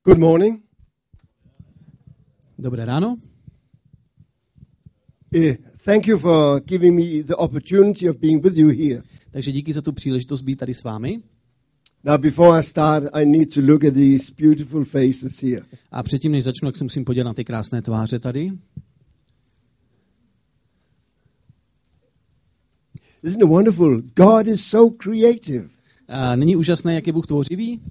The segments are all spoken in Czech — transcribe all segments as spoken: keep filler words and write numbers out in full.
Good morning. Dobré ráno. Uh, thank you for giving me the opportunity of being with you here. Takže díky za tu příležitost být tady s vámi. Now, before I start, I need to look at these beautiful faces here. A předtím, než začnu, tak se musím podívat na ty krásné tváře tady. Isn't it wonderful? God is so creative. A není úžasné, jak je Bůh tvořivý?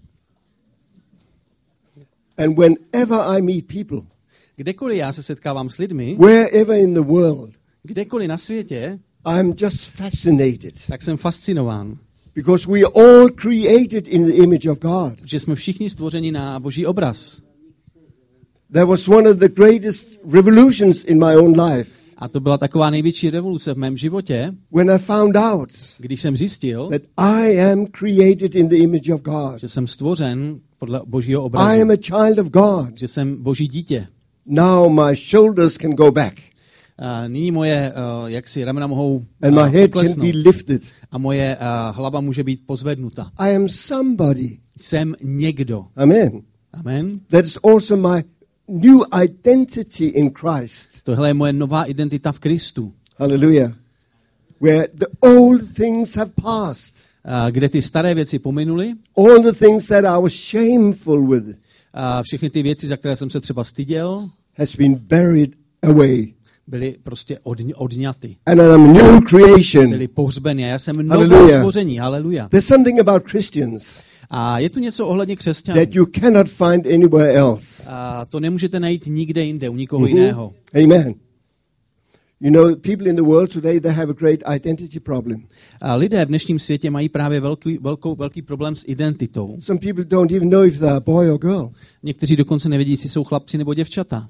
And whenever I meet people, Kdekoliv já se setkávám s lidmi, wherever in the world, kdekoliv na světě, I'm just fascinated. tak jsem fascinován. Because we are all created in the image of God. Že jsme všichni stvořeni na Boží obraz. That was one of the greatest revolutions in my own life. A to byla taková největší revoluce v mém životě, When I found out když jsem zjistil, that I am created in the image of God. že jsem stvořen podle Božího I obrazu, am a child of God. že jsem Boží dítě. Now my shoulders can go back A nyní moje uh, jaksi ramena mohou and my uh, head can klesnout be lifted. a moje uh, hlava může být pozvednuta. I am somebody. Jsem někdo. Amen. Amen. That is also my new identity in Christ. Tohle je moje nová identita v Kristu, Hallelujah. Where the old things have passed. uh, kde ty staré věci pominuly, All the things that I was shameful with a všechny ty věci, za které jsem se třeba styděl, has been buried away. byly prostě odň, odňaty. And I'm a new creation. Byly pohřbeny. A já jsem nové Hallelujah. stvoření. Haleluja. There's something about Christians A je tu něco ohledně křesťanů. that you cannot find anywhere else. A to nemůžete najít nikde jinde, u nikoho Mhm. jiného. Amen. You know, people in the world today, they have a great identity problem. A lidé v dnešním světě mají právě velký, velkou, velký problém s identitou. Some people don't even know if they're a boy or girl. Někteří dokonce nevědí, jestli jsou chlapci nebo děvčata.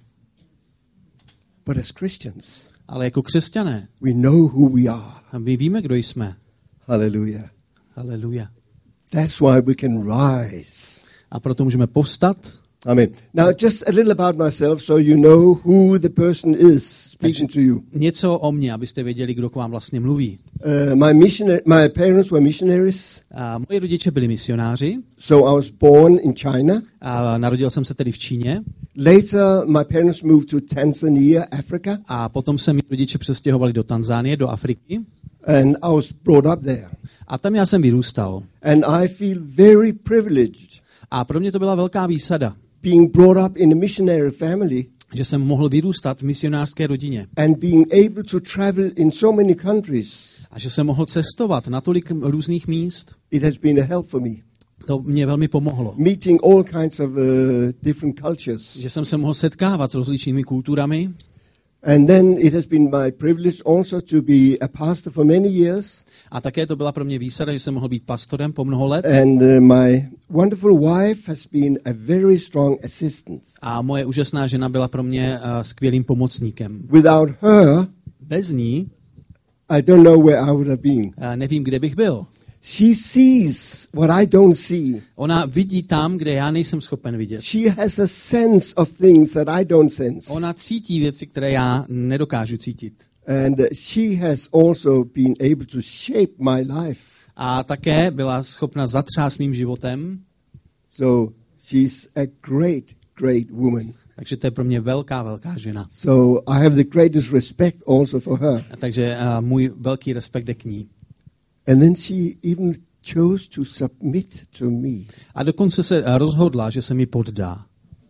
But as Christians, Ale jako křesťané, we know who we are. a my víme, kdo jsme. Hallelujah. Haleluja. That's why we can rise. A proto můžeme povstat. Amen. Now, just a little about myself so you know who the person is speaking to you. Něco o mně, abyste věděli, kdo k vám vlastně mluví. Uh, my, missionary, my parents were missionaries, A moji rodiče byli misionáři. so I was born in China. A narodil jsem se tedy v Číně. Later, my parents moved to Tanzania, Africa, A potom se mi rodiče přestěhovali do Tanzánie, do Afriky. and I was brought up there. A tam já jsem vyrůstal. And I feel very privileged A pro mě to byla velká výsada, being brought up in a missionary family že jsem mohl vyrůstat v misionářské rodině. and being able to travel in so many countries. A že jsem mohl cestovat na tolik různých míst. It has been a help for me. To mě velmi pomohlo. Meeting all kinds of uh, different cultures. Že jsem se mohl setkávat s rozličnými kulturami. And then it has been my privilege also to be a pastor for many years. A také to byla pro mě výsada, že jsem mohl být pastorem po mnoho let. And uh, my wonderful wife has been a very strong assistant. A moje úžasná žena byla pro mě uh, skvělým pomocníkem. Without her, Bez ní I don't know where I would have been. uh, nevím, kde bych byl. She sees what I don't see. Ona vidí tam, kde já nejsem schopen vidět. She has a sense of things that I don't sense. Ona cítí věci, které já nedokážu cítit. And uh, she has also been able to shape my life. A také byla schopna zatřást mým životem. So she's a great, great woman. Takže to je pro mě velká, velká žena. So I have the greatest respect also for her. A takže uh, můj velký respekt je k ní. And then she even chose to submit to me. A dokonce se uh, rozhodla, že se mi poddá.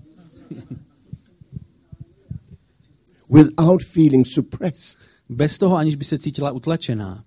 Without feeling suppressed. Bez toho, aniž by se cítila utlačená.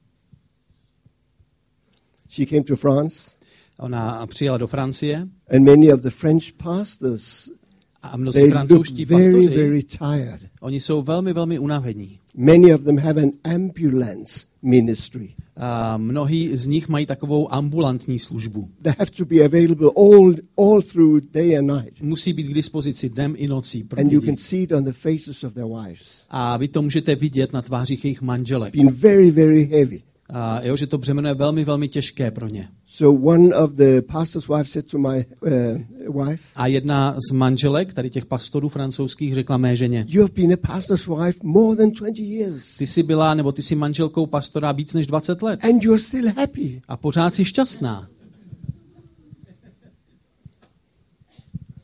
She came to France. Ona přijela do Francie And many of the French pastors, a mnozí they look francouzští very, pastoři, very tired. oni jsou velmi, velmi unavení. Many of them have an ambulance ministry. A mnohí z nich mají takovou ambulantní službu. They have to be available all, all through day and night. Musí být k dispozici dnem i nocí pro And you lidi. can see it on the faces of their wives. A vy to můžete vidět na tvářích jejich manželek. Been very, very heavy. A jo, že to břemeno je velmi, velmi těžké pro ně. So one of the pastor's wives said to my uh, wife, A jedna z manželek, tady těch pastorů francouzských, řekla mé ženě: you have been a pastor's wife more than twenty years. Ty jsi byla, nebo ty jsi manželkou pastora víc než dvacet let. And you're still happy. A pořád jsi šťastná.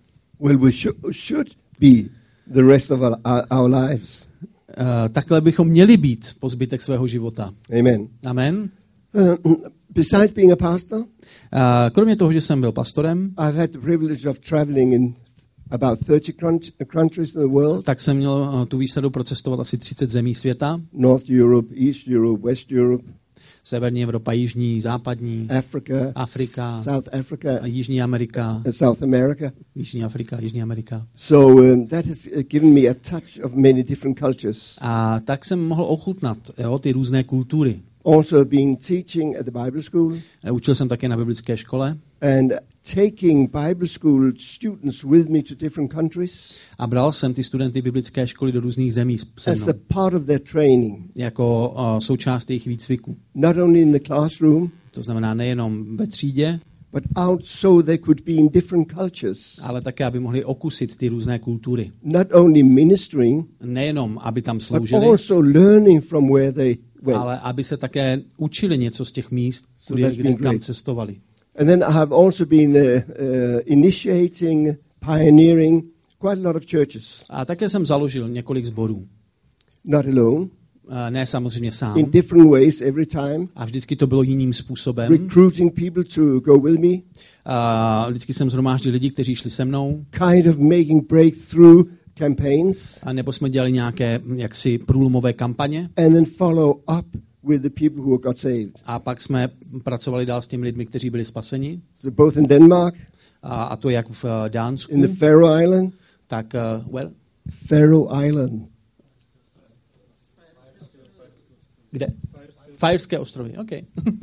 Well, we should, should be the rest of our, our lives. Uh, takhle bychom měli být po zbytek svého života. Amen. Amen. Uh, besides being a pastor, uh, kromě toho, že jsem byl pastorem, I've had the privilege of traveling in about thirty countries in the world. Tak jsem měl uh, tu výsadu procestovat asi třicet zemí světa. North Europe, East Europe, West Europe. Severní Evropa, Jižní, Západní, Africa, Afrika, South Africa, Jižní Amerika, South America. Jižní Afrika, Jižní Amerika. So um, that has given me a touch of many different cultures. A tak jsem mohl ochutnat jo, ty různé kultury. Also been teaching at the Bible school. Učil jsem také na biblické škole. And taking Bible school students with me to different countries. A bral jsem ty studenty biblické školy do různých zemí se mnou. As a part of their training. Jako uh, součást jejich výcviku. Not only in the classroom. To znamená nejenom ve třídě. But out so they could be in different cultures. Ale také, aby mohli okusit ty různé kultury. Not only ministering. Nejenom, aby tam sloužili. But also learning from where they went. Ale aby se také učili něco z těch míst, so kde, kde kam cestovali. And then I have also been uh, uh, initiating, pioneering quite a lot of churches. A také jsem založil několik sborů. Not alone. Uh, ne samozřejmě sám. In different ways every time. A vždycky to bylo jiným způsobem. Recruiting people to go with me. Uh, vždycky jsem shromáždil lidi, kteří šli se mnou. Kind of making breakthrough campaigns. A nebo jsme dělali nějaké jaksi průlomové kampaně. And then follow up with the people who got saved. A pak jsme pracovali dál s těmi lidmi, kteří byli spaseni. So both in Denmark. A, a to jak v uh, Dánsku. In the Faroe Island. Tak uh, well. Faroe Island. Kde? Fajerské ostrovy, OK.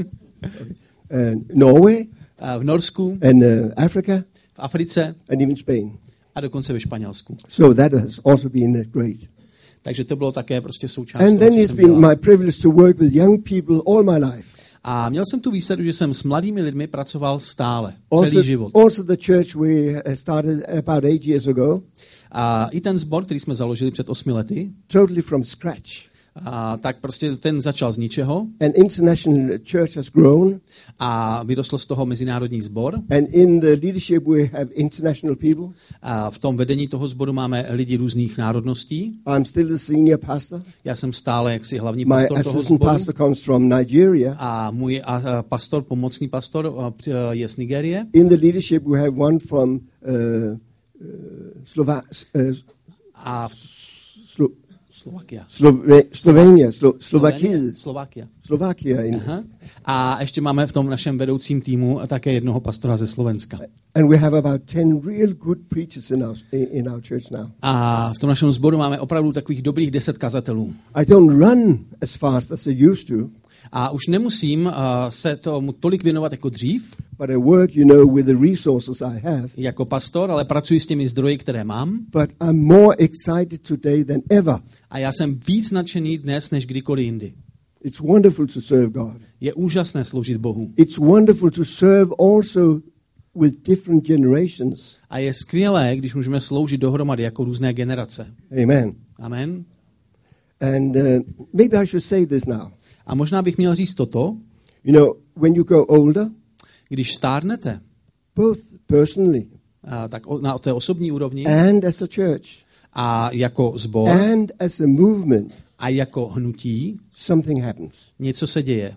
And Norway. Uh, v Norsku. And uh, Africa. V Africe. And even Spain. A dokonce ve Španělsku. So that has also been great. Takže to bylo také prostě součást And toho, then it's been dělal. my privilege to work with young people all my life. A měl jsem tu výsadu, že jsem s mladými lidmi pracoval stále, Also, celý život. also the church we started about eight years ago. A i ten sbor, který jsme založili před osmi lety, totally from scratch. A tak prostě ten začal z ničeho. An international church has grown. A vyrostl z toho mezinárodní sbor. And in the leadership we have international people. A v tom vedení toho sboru máme lidi různých národností. I'm still the senior pastor. Já jsem stále jaksi hlavní My pastor toho assistant sboru. pastor comes from Nigeria. A můj a, a pastor, pomocný pastor je z Nigérie. In the leadership we have one from uh, uh, Slova- uh, a v Slo- Slovakia. Slove- Slovenia, Slo- Slovakia. Slovakia. Slovakia. In Aha. A ještě máme v tom našem vedoucím týmu také jednoho pastora ze Slovenska. And we have about ten real good preachers in our in our church now. A v tom našem sboru máme opravdu takových dobrých deset kazatelů. I don't run as fast as I used to. A už nemusím uh, se tomu tolik věnovat jako dřív. But I work, you know, with the resources I have. Jako pastor, ale pracuji s těmi zdroji, které mám. But I'm more excited today than ever. A já jsem víc nadšený dnes než kdykoliv jindy. It's wonderful to serve God. Je úžasné sloužit Bohu. It's wonderful to serve also with different generations. A je skvělé, když můžeme sloužit dohromady jako různé generace. Amen. Amen. And uh, maybe I should say this now. A možná bych měl říct toto. You know, when you go older, když stárnete, both personally, a tak na té osobní úrovni, and as a church, a jako sbor, and as a movement, a jako hnutí, something happens. Něco se děje.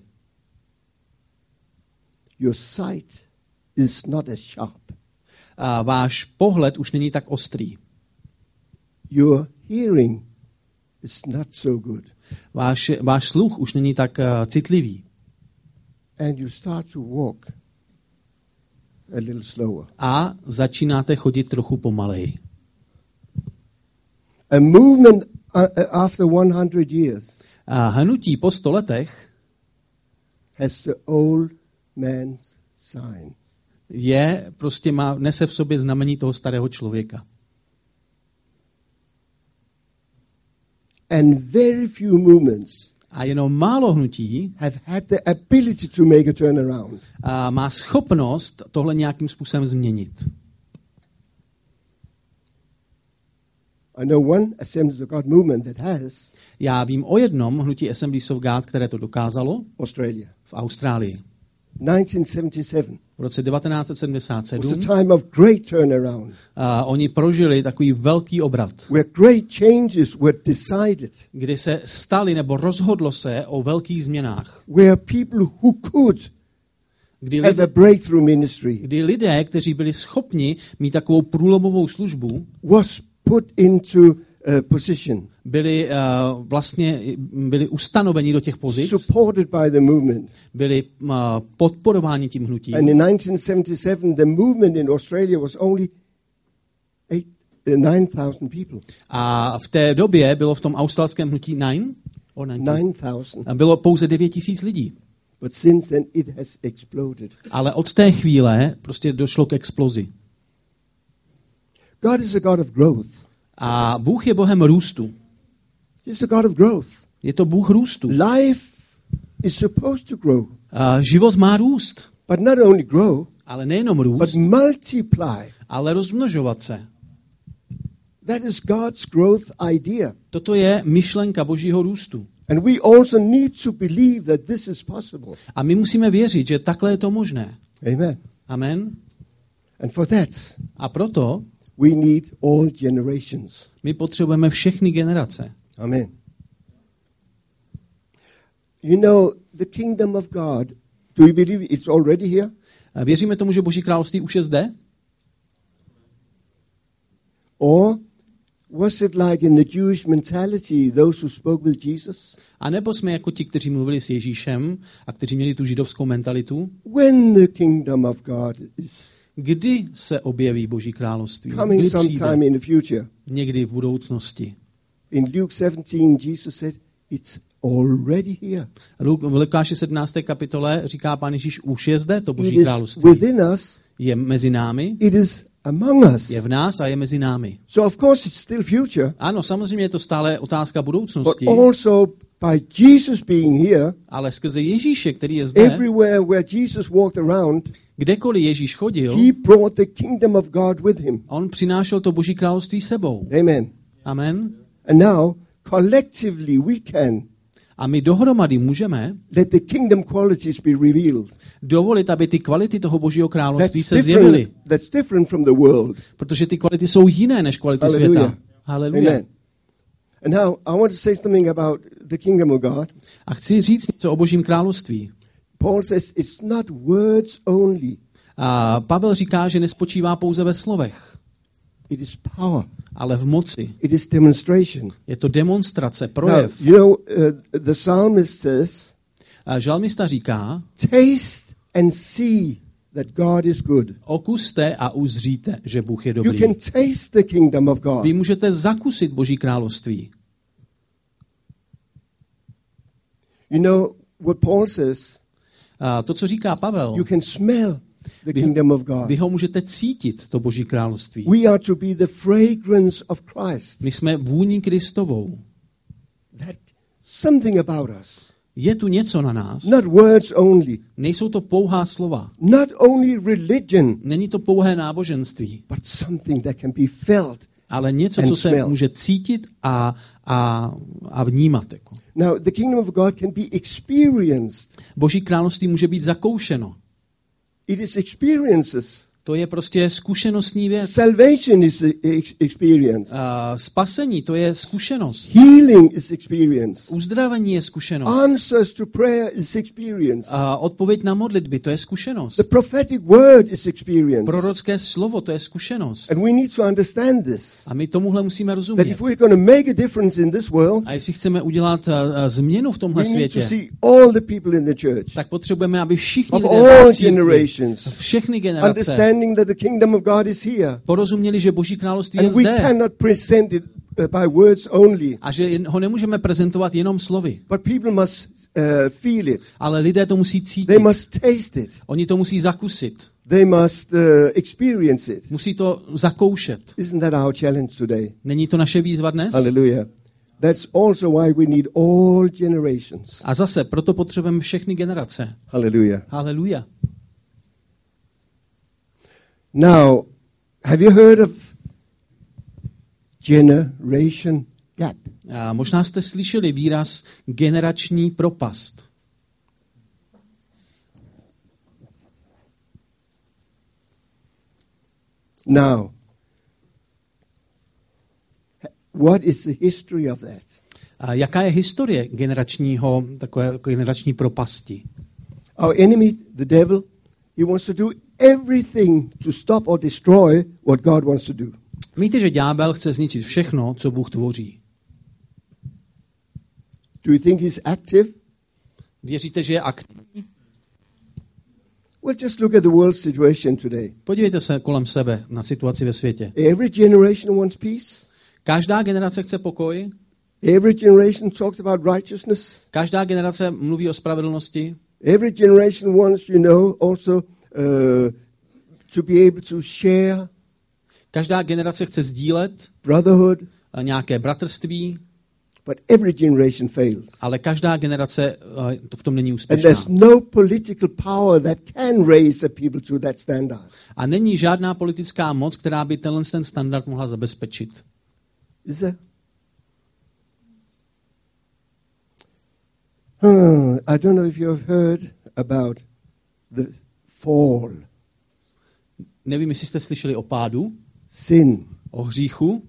Your sight is not as sharp. A váš pohled už není tak ostrý. Your hearing is not so good. Váš, váš sluch už není tak uh, citlivý. And you start to walk a little slower. A začínáte chodit trochu pomaleji. A movement uh, after one hundred years A hnutí po sto letech has the old man's sign. Je, prostě má, nese v sobě znamení toho starého člověka. And very few movements A jenom málo hnutí have had the ability to make a turnaround. a má schopnost tohle nějakým způsobem změnit. I know one Assemblies of God movement that has. Já vím o jednom hnutí Assemblies of God, které to dokázalo. Australia. V Austrálii. nineteen seventy-seven. V v roce devatenáct set sedmdesát It sedm. was a time of great turnaround, A oni prožili takový velký obrat, where great changes were decided, kdy se stali nebo rozhodlo se o velkých změnách. where people who could Kdy have a lidé, breakthrough ministry kdy lidé, kteří byli schopni mít takovou průlomovou službu, was put into a position, byli uh, vlastně byli ustanoveni do těch pozic, supported by the movement. byli uh, podporováni tím hnutím. And in nineteen seventy-seven, the movement in Australia was only eight, uh, nine thousand people. A v té době bylo v tom australském hnutí nine? Or ninety? nine thousand. A bylo pouze devět tisíc lidí. But since then, it has exploded. Ale od té chvíle prostě došlo k explozi. God is a God of growth. A Bůh je Bohem růstu. He's a God of growth. Je to Bůh růstu. Life is supposed to grow, A život má růst. but not only grow, Ale nejenom but růst, multiply. ale rozmnožovat se. That is God's growth idea. Toto je myšlenka Božího růstu. And we also need to believe that this is possible. A my musíme věřit, že takhle je to možné. Amen. Amen. And for that, A proto we need all generations. my potřebujeme všechny generace. Amen. You know, the kingdom of God, do you believe it's already here? A věříme tomu, že Boží království už je zde? Or was it like in the Jewish mentality, those who spoke with Jesus? A nebo jsme jako ti, kteří mluvili s Ježíšem a kteří měli tu židovskou mentalitu? When the kingdom of God is Kdy se objeví Boží království? coming Kdy sometime přijde? in the future. Někdy v budoucnosti. In Luke seventeen, Jesus said, it's already here. Luk- V Lukáši sedmnácté kapitole říká Pán Ježíš, už je zde to It Boží is království. within us, Je mezi námi, it is among us. je v nás a je mezi námi. So of course it's still future, Ano, samozřejmě je to stále otázka but budoucnosti, also by Jesus being here, ale skrze Ježíše, který je zde, everywhere where Jesus walked around, kdekoliv Ježíš chodil, he brought the kingdom of God with him. on přinášel to Boží království sebou. Amen. Amen. And now, collectively, we can A my dohromady můžeme let the kingdom qualities be revealed. dovolit, aby ty kvality toho Božího království That's se zjevily. different, that's different from the world. Protože ty kvality jsou jiné než kvality Hallelujah. světa. Haleluja. Amen. And now, I want to say something about the kingdom of God. A chci říct něco o Božím království. Paul says it's not words only, A Pavel říká, že nespočívá pouze ve slovech, it is power, ale v moci. it is demonstration. Je to demonstrace, Now, projev. you know, uh, the psalmist says, A žalmista říká, taste and see that God is good. okuste a uzříte, že Bůh je You dobrý. can taste the kingdom of God. Vy můžete zakusit Boží království. You know what Paul says? A to, co říká Pavel, You can smell the Vy- kingdom of God. vy ho můžete cítit, to Boží království. We are to be the fragrance of Christ. My jsme vůní Kristovou. That something about us. Je tu něco na nás. Not words only. Nejsou to pouhá slova. Not only religion, Není to pouhé náboženství, but something that can be felt. ale něco, And co se smell. může cítit a, a, a vnímat. Jako. Now, the kingdom of God can be experienced. Boží království může být zakoušeno. It is experiences. To je prostě zkušenostní věc. Salvation is a- ex- experience. A spasení, to je zkušenost. Healing is experience. Uzdravení je zkušenost. Answers to prayer is experience. A odpověď na modlitby, to je zkušenost. The prophetic word is experience. Prorocké slovo, to je zkušenost. And we need to understand this. A my tomuhle musíme That rozumět. if we're going to make a difference in this world, A jestli chceme udělat uh, uh, změnu v tomhle we need to světě, see all the people in the church tak potřebujeme, aby všichni of lidé all v církvi, generations všechny generace understanding that the kingdom of God is here. porozuměli, že Boží království je And we zde cannot present it uh, by words only, a že jen- ho nemůžeme prezentovat jenom slovy, but people must uh, feel it. ale lidé to musí They cítit. must taste it. Oni to musí zakusit. They must uh, experience it. Musí to zakoušet. Isn't that our challenge today? Není to naše výzva dnes? Hallelujah. That's also why we need all generations. A zase, proto potřebujeme všechny generace. Hallelujah. Haleluja. Now, have you heard of generation gap? A možná jste slyšeli výraz generační propast. Now, what is the history of that? A jaká je historie generačního, takové generační propasti? Our enemy, the devil, he wants to do everything to stop or destroy what God wants to do. Víte, že ďábel chce zničit všechno, co Bůh tvoří. Do you think he's active? Věříte, že je aktivní? Well, just look at the world situation today. Podívejte se kolem sebe na situaci ve světě. Every generation wants peace. Každá generace chce pokoj. Every generation talks about righteousness. Každá generace mluví o spravedlnosti. Every generation wants, you know, also uh, to be able to share. Každá generace chce sdílet Brotherhood. Nějaké bratrství. But every generation fails. Ale každá generace uh, to v tom není And úspěšná. there's no political power that can raise the people to that standard. A není žádná politická moc, která by tenhle ten standard mohla zabezpečit. Is there? Hmm, I don't know if you have heard about the fall. Nevím, jestli jste slyšeli o pádu, Sin, o hříchu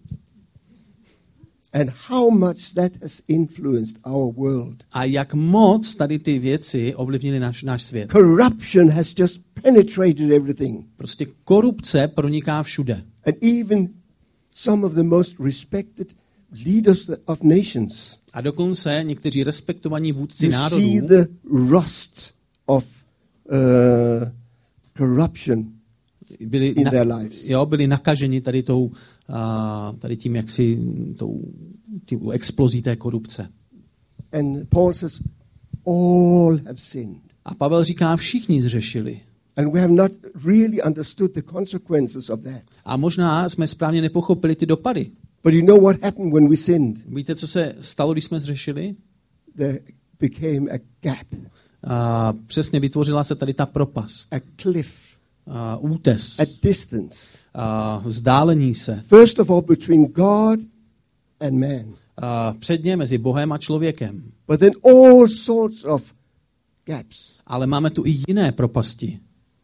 and how much that has influenced our world. a jak moc tady ty věci ovlivnily náš, náš svět. Corruption has just penetrated everything. Prostě korupce proniká všude. And even some of the most respected leaders of nations. A dokonce někteří respektovaní vůdci You see národů the rust of uh, corruption byli, in na, their lives. jo, byli nakaženi tady, tou, uh, tady tím, jaksi tou, tím explozí té korupce. And Paul says, all have sinned. A Pavel říká, všichni zřešili. And we have not really understood the consequences of that. A možná jsme správně nepochopili ty dopady. But you know what happened when we sinned? Víte, co se stalo, když jsme zřešili? There became a gap, A přesně vytvořila se tady ta propast, a cliff, a útes, a distance. a vzdálení se. First of all, between God and man. A předně mezi Bohem a člověkem. But then all sorts of gaps. Ale máme tu i jiné propasti.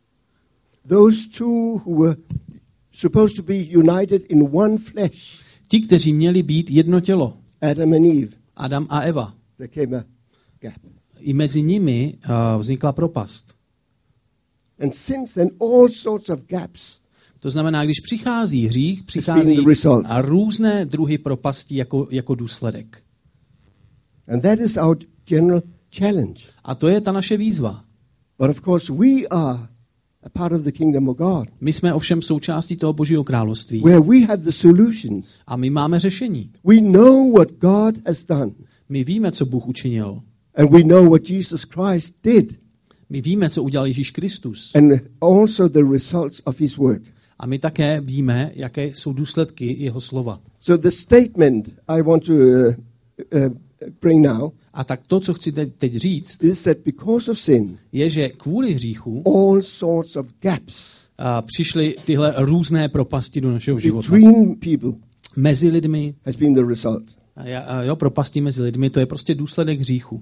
Those two who were supposed to be united in one flesh, Ti, kteří měli být jedno tělo, Adam and Eve, Adam a Eva, there came a gap. i mezi nimi uh, vznikla propast. And since then, all sorts of gaps. To znamená, když přichází hřích, been přichází the results. a různé druhy propastí jako, jako důsledek. And that is our general challenge. A to je ta naše výzva. But of course, we are a part of the kingdom of God, My jsme ovšem součástí toho Božího království. where we have the solutions. A my máme řešení. We know what God has done, My víme, co Bůh učinil. and we know what Jesus Christ did, My víme, co udělal Ježíš Kristus. and also the results of his work. A my také víme, jaké jsou důsledky jeho slova. So the statement I want to uh, uh, bring now A tak to, co chci teď teď říct, is that because of sin, je, že kvůli hříchu all sorts of gaps a přišly tyhle různé propasti do našeho života. between people Mezi lidmi, has been the result. a ja- a jo, propasti mezi lidmi, to je prostě důsledek hříchu.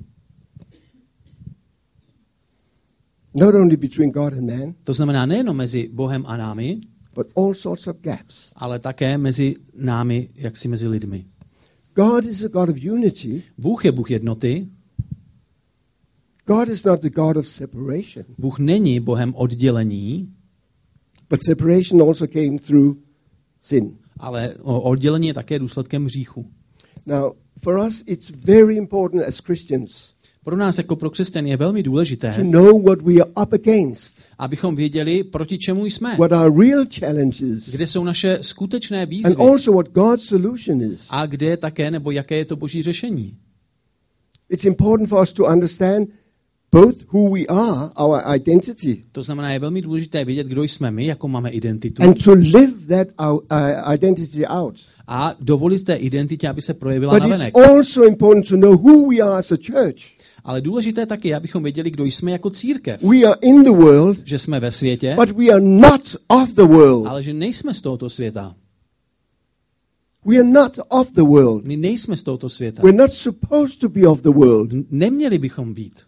Not only between God and man, To znamená nejenom mezi Bohem a námi, but all sorts of gaps. ale také mezi námi, jaksi mezi lidmi. God is a God of unity. Bůh je Bůh jednoty, God is not the God of separation. Bůh není Bohem oddělení, But separation also came through sin. ale o- oddělení je také důsledkem hříchu. Now, for us, it's very important as Christians Pro nás jako pro křesťany je velmi to důležité, know what we are up against, abychom věděli, proti čemu jsme, what our real challenges, kde jsou naše skutečné and výzvy also what God's solution is. a kde je také, nebo jaké je to boží řešení. It's important for us to understand both who we are, our identity, To znamená, je velmi důležité vědět, kdo jsme my, jakou máme identitu, and to live that our, uh, identity out. a dovolit té identitě, aby se projevila But it's navenek. also important to know who we are as a church. Ale důležité taky, abychom věděli, kdo jsme jako církev. We are in the world, Že jsme ve světě, but we are not of the world. ale že nejsme z tohoto světa. We are not of the world. My nejsme z tohoto světa. We're not supposed to be of the world. N- Neměli bychom být.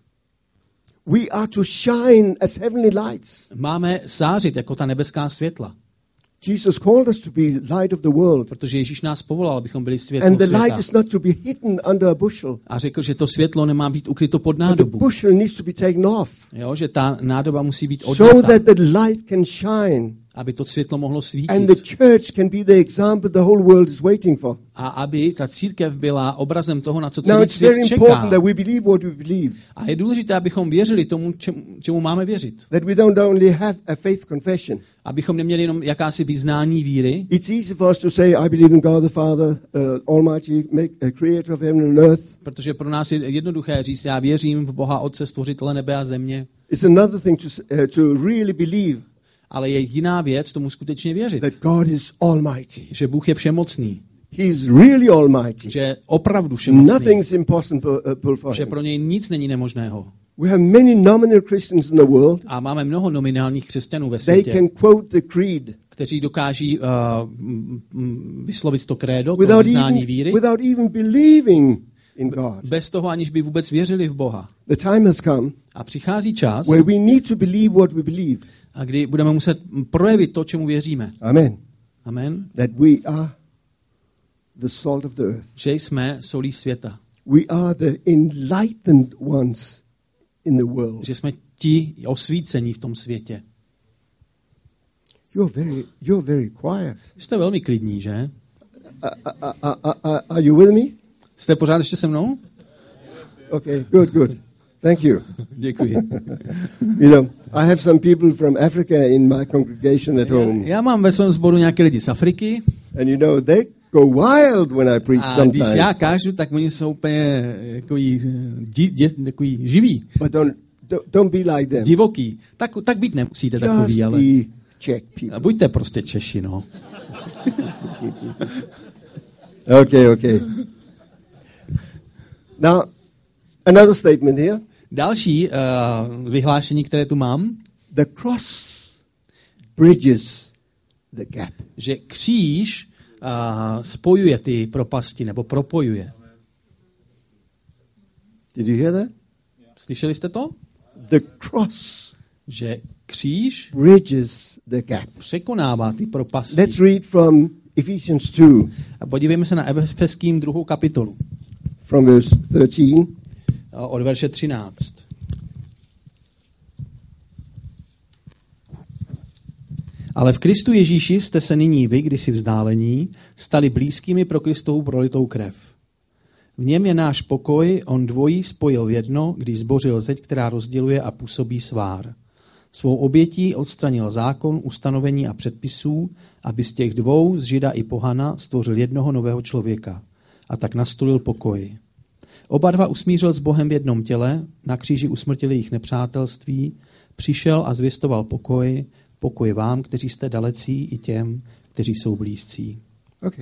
We are to shine as heavenly lights. Máme sářit jako ta nebeská světla. Jesus called us to be light of the world. Protože Ježíš nás povolal, abychom byli světlo And the světa. light is not to be hidden under a bushel. A řekl, že to světlo nemá být ukryto pod But the nádobu. bushel needs to be taken off. Jo, že ta nádoba musí být So odňata, that the light can shine. aby to světlo mohlo svítit. And the church can be the example the whole world is waiting for. A aby ta církev byla obrazem toho, na co Now celý it's svět very čeká. important that we believe what we believe. A je důležité, abychom věřili tomu, čemu, čemu máme věřit. That we don't only have a faith confession. Abychom neměli jenom jakási vyznání víry. It's easy for us to say, I believe in God the Father, uh, Almighty, make, uh, creator of heaven and earth. Protože pro nás je jednoduché říct, já věřím v Boha Otce, stvořitele nebe a země. It's another thing to, uh, to really believe Ale je jiná věc tomu skutečně věřit. that God is Almighty. Že Bůh je všemocný. He is really Almighty. Že je opravdu všemocný. Nothing's impossible for Že him. pro něj nic není nemožného. We have many nominal Christians in the world. A máme mnoho nominálních křesťanů ve They světě, can quote the creed kteří dokáží uh, m- m- vyslovit to krédo, to without vyznání even, víry, without even believing in God. bez toho, aniž by vůbec věřili v Boha. The time has come A přichází čas, where we need to believe what we believe. a kdy budeme muset projevit to, čemu věříme. Amen. Amen. That we are the salt of the earth. Že jsme solí světa. We are the enlightened ones in the world. Že jsme ti osvícení v tom světě. You're very, you're very quiet. Jste velmi klidní, že? Uh, uh, uh, uh, uh, are you with me? Jste pořád ještě se mnou? Okay, good, good. Thank you. Děkuji. You know, I have some people from Africa in my congregation at home. Já mám ve svém sboru nějaké lidi z Afriky And you know, they go wild when I preach a když já sometimes. kážu, tak oni jsou úplně takový, di, di, takový živí, But don't, don't, don't be like them. divoký. Tak, tak být nemusíte Just takový, ale be Czech people. buďte prostě Češi, no. Okay, okay. Now, another statement here. Další uh, vyhlášení, které tu mám, The cross bridges the gap. že kříž uh, spojuje ty propasti, nebo propojuje. Did you hear that? Slyšeli jste to? The cross Že kříž bridges the gap. překonává ty propasti. Let's read from Ephesians two, A podívejme se na Efeským druhou kapitolu, from verse thirteen. uh, od verše třináct. Ale v Kristu Ježíši jste se nyní vy, kdysi vzdálení, stali blízkými pro Kristovu prolitou krev. V něm je náš pokoj, on dvojí spojil v jedno, když zbořil zeď, která rozděluje a působí svár. Svou obětí odstranil zákon, ustanovení a předpisů, aby z těch dvou, z Žida i pohana, stvořil jednoho nového člověka. A tak nastolil pokoj. Oba dva usmířil s Bohem v jednom těle, na kříži usmrtili jejich nepřátelství, přišel a zvěstoval pokoj, pokoj vám, kteří jste dalecí, i těm, kteří jsou blízcí. Okay.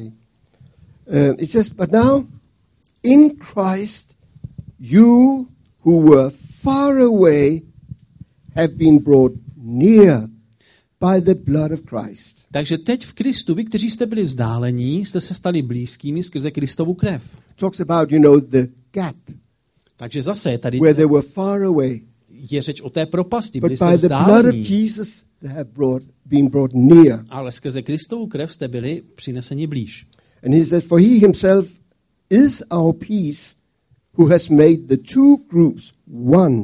Uh, it says, but now in Christ you who were far away have been brought near by the blood of Christ. Takže teď v Kristu, vy, kteří jste byli vzdálení, jste se stali blízkými skrze Kristovu krev. Talks about, you know, the gap Takže zase je tady where they were far away. je řeč o té propasti, But byli jste by the blood of vzdálení, Jesus they have brought, been brought near. ale skrze Kristovu krev jste byli přineseni blíž. And he says, for he himself is our peace, who has made the two groups one.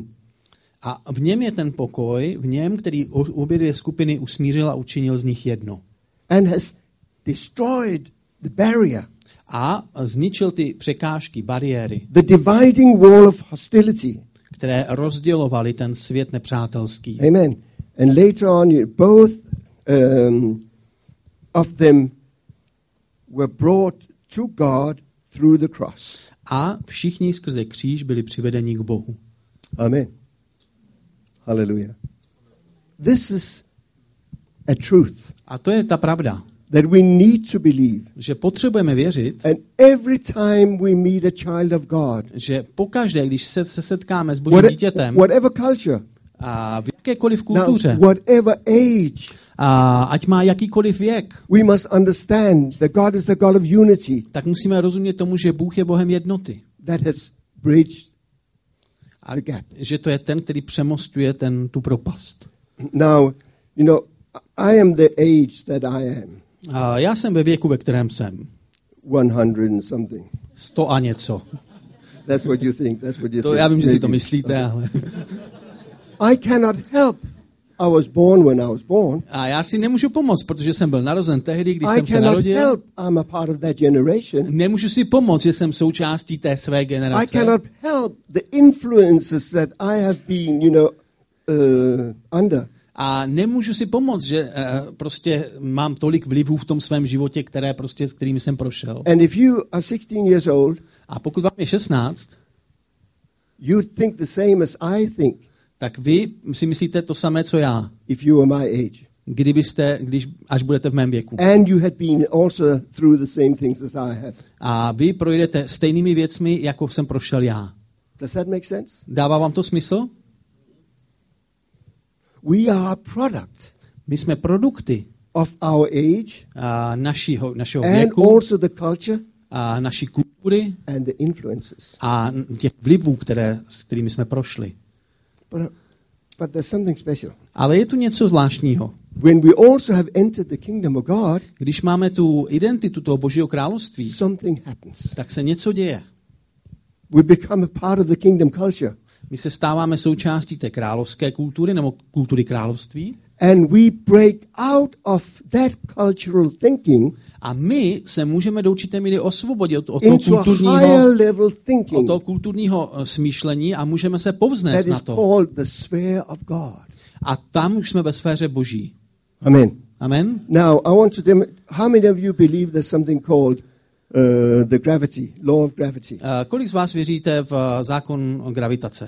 A v něm je ten pokoj, v něm, který obě dvě skupiny usmířil a učinil z nich jedno. And has destroyed the barrier, A zničil ty překážky, bariéry, the dividing wall of hostility. které rozdělovaly ten svět nepřátelský. Amen. And later on, you, both um, of them were brought to God through the cross. A všichni skrze kříž byli přivedeni k Bohu. Amen. Hallelujah. This is a truth A to je ta pravda, that we need to believe. že potřebujeme věřit, And every time we meet a child of God, že pokaždé, když se, se setkáme s Božím what, dítětem, whatever culture, a v jakékoliv now, kultuře, whatever age, a ať má jakýkoliv věk, we must understand that God is the God of unity tak musíme rozumět tomu, že Bůh je Bohem jednoty. that has bridged A the gap. že to je ten, který přemostuje ten, tu propast. Now, you know, I am the age that I am. A já jsem ve věku, ve kterém jsem. one hundred and something. Sto a něco. That's what you think. That's what you To think. já vím, že si to Maybe. myslíte, ale... I cannot help. I was born when I was born. A já si nemůžu pomoct, protože jsem byl narozen tehdy, když I jsem se cannot narodil. help. I'm a part of that generation. Nemůžu si pomoct, že jsem součástí té své I generace. cannot help the influences that I have been, you know, uh, under. A nemůžu si pomoct, že uh, prostě mám tolik vlivů v tom svém životě, které prostě, s kterými jsem prošel. And if you are sixteen years old, A pokud vám je šestnáct, you think the same as I think tak vy si myslíte to samé, co já. if you were my age. Kdybyste, když, až budete v mém věku. And you had been also through the same things as I have. A vy projdete stejnými věcmi, jako jsem prošel já. Does that make sense? Dává vám to smysl? We are products My jsme produkty of our age a našího, našeho and věku also the culture a naší kultury and the influences. a těch vlivů, které, s kterými jsme prošli. But, but there's something special. Ale je tu něco zvláštního. When we also have entered the kingdom of God, Když máme tu identitu toho Božího království, something happens. tak se něco děje. We become a part of the kingdom culture. My se stáváme součástí té královské kultury nebo kultury království And we break out of that cultural thinking a my se můžeme do určité míry osvobodit od, od toho into a kulturního, higher level od thinking toho kulturního eh, smýšlení a můžeme se povznést that na is to. called the sphere of God. A tam už jsme ve sféře Boží. Amen. Amen. Now, I want to dem- how many of you believe there's something called uh, the gravity, law of gravity? Eh, Kolik z vás věříte v eh, zákon gravitace?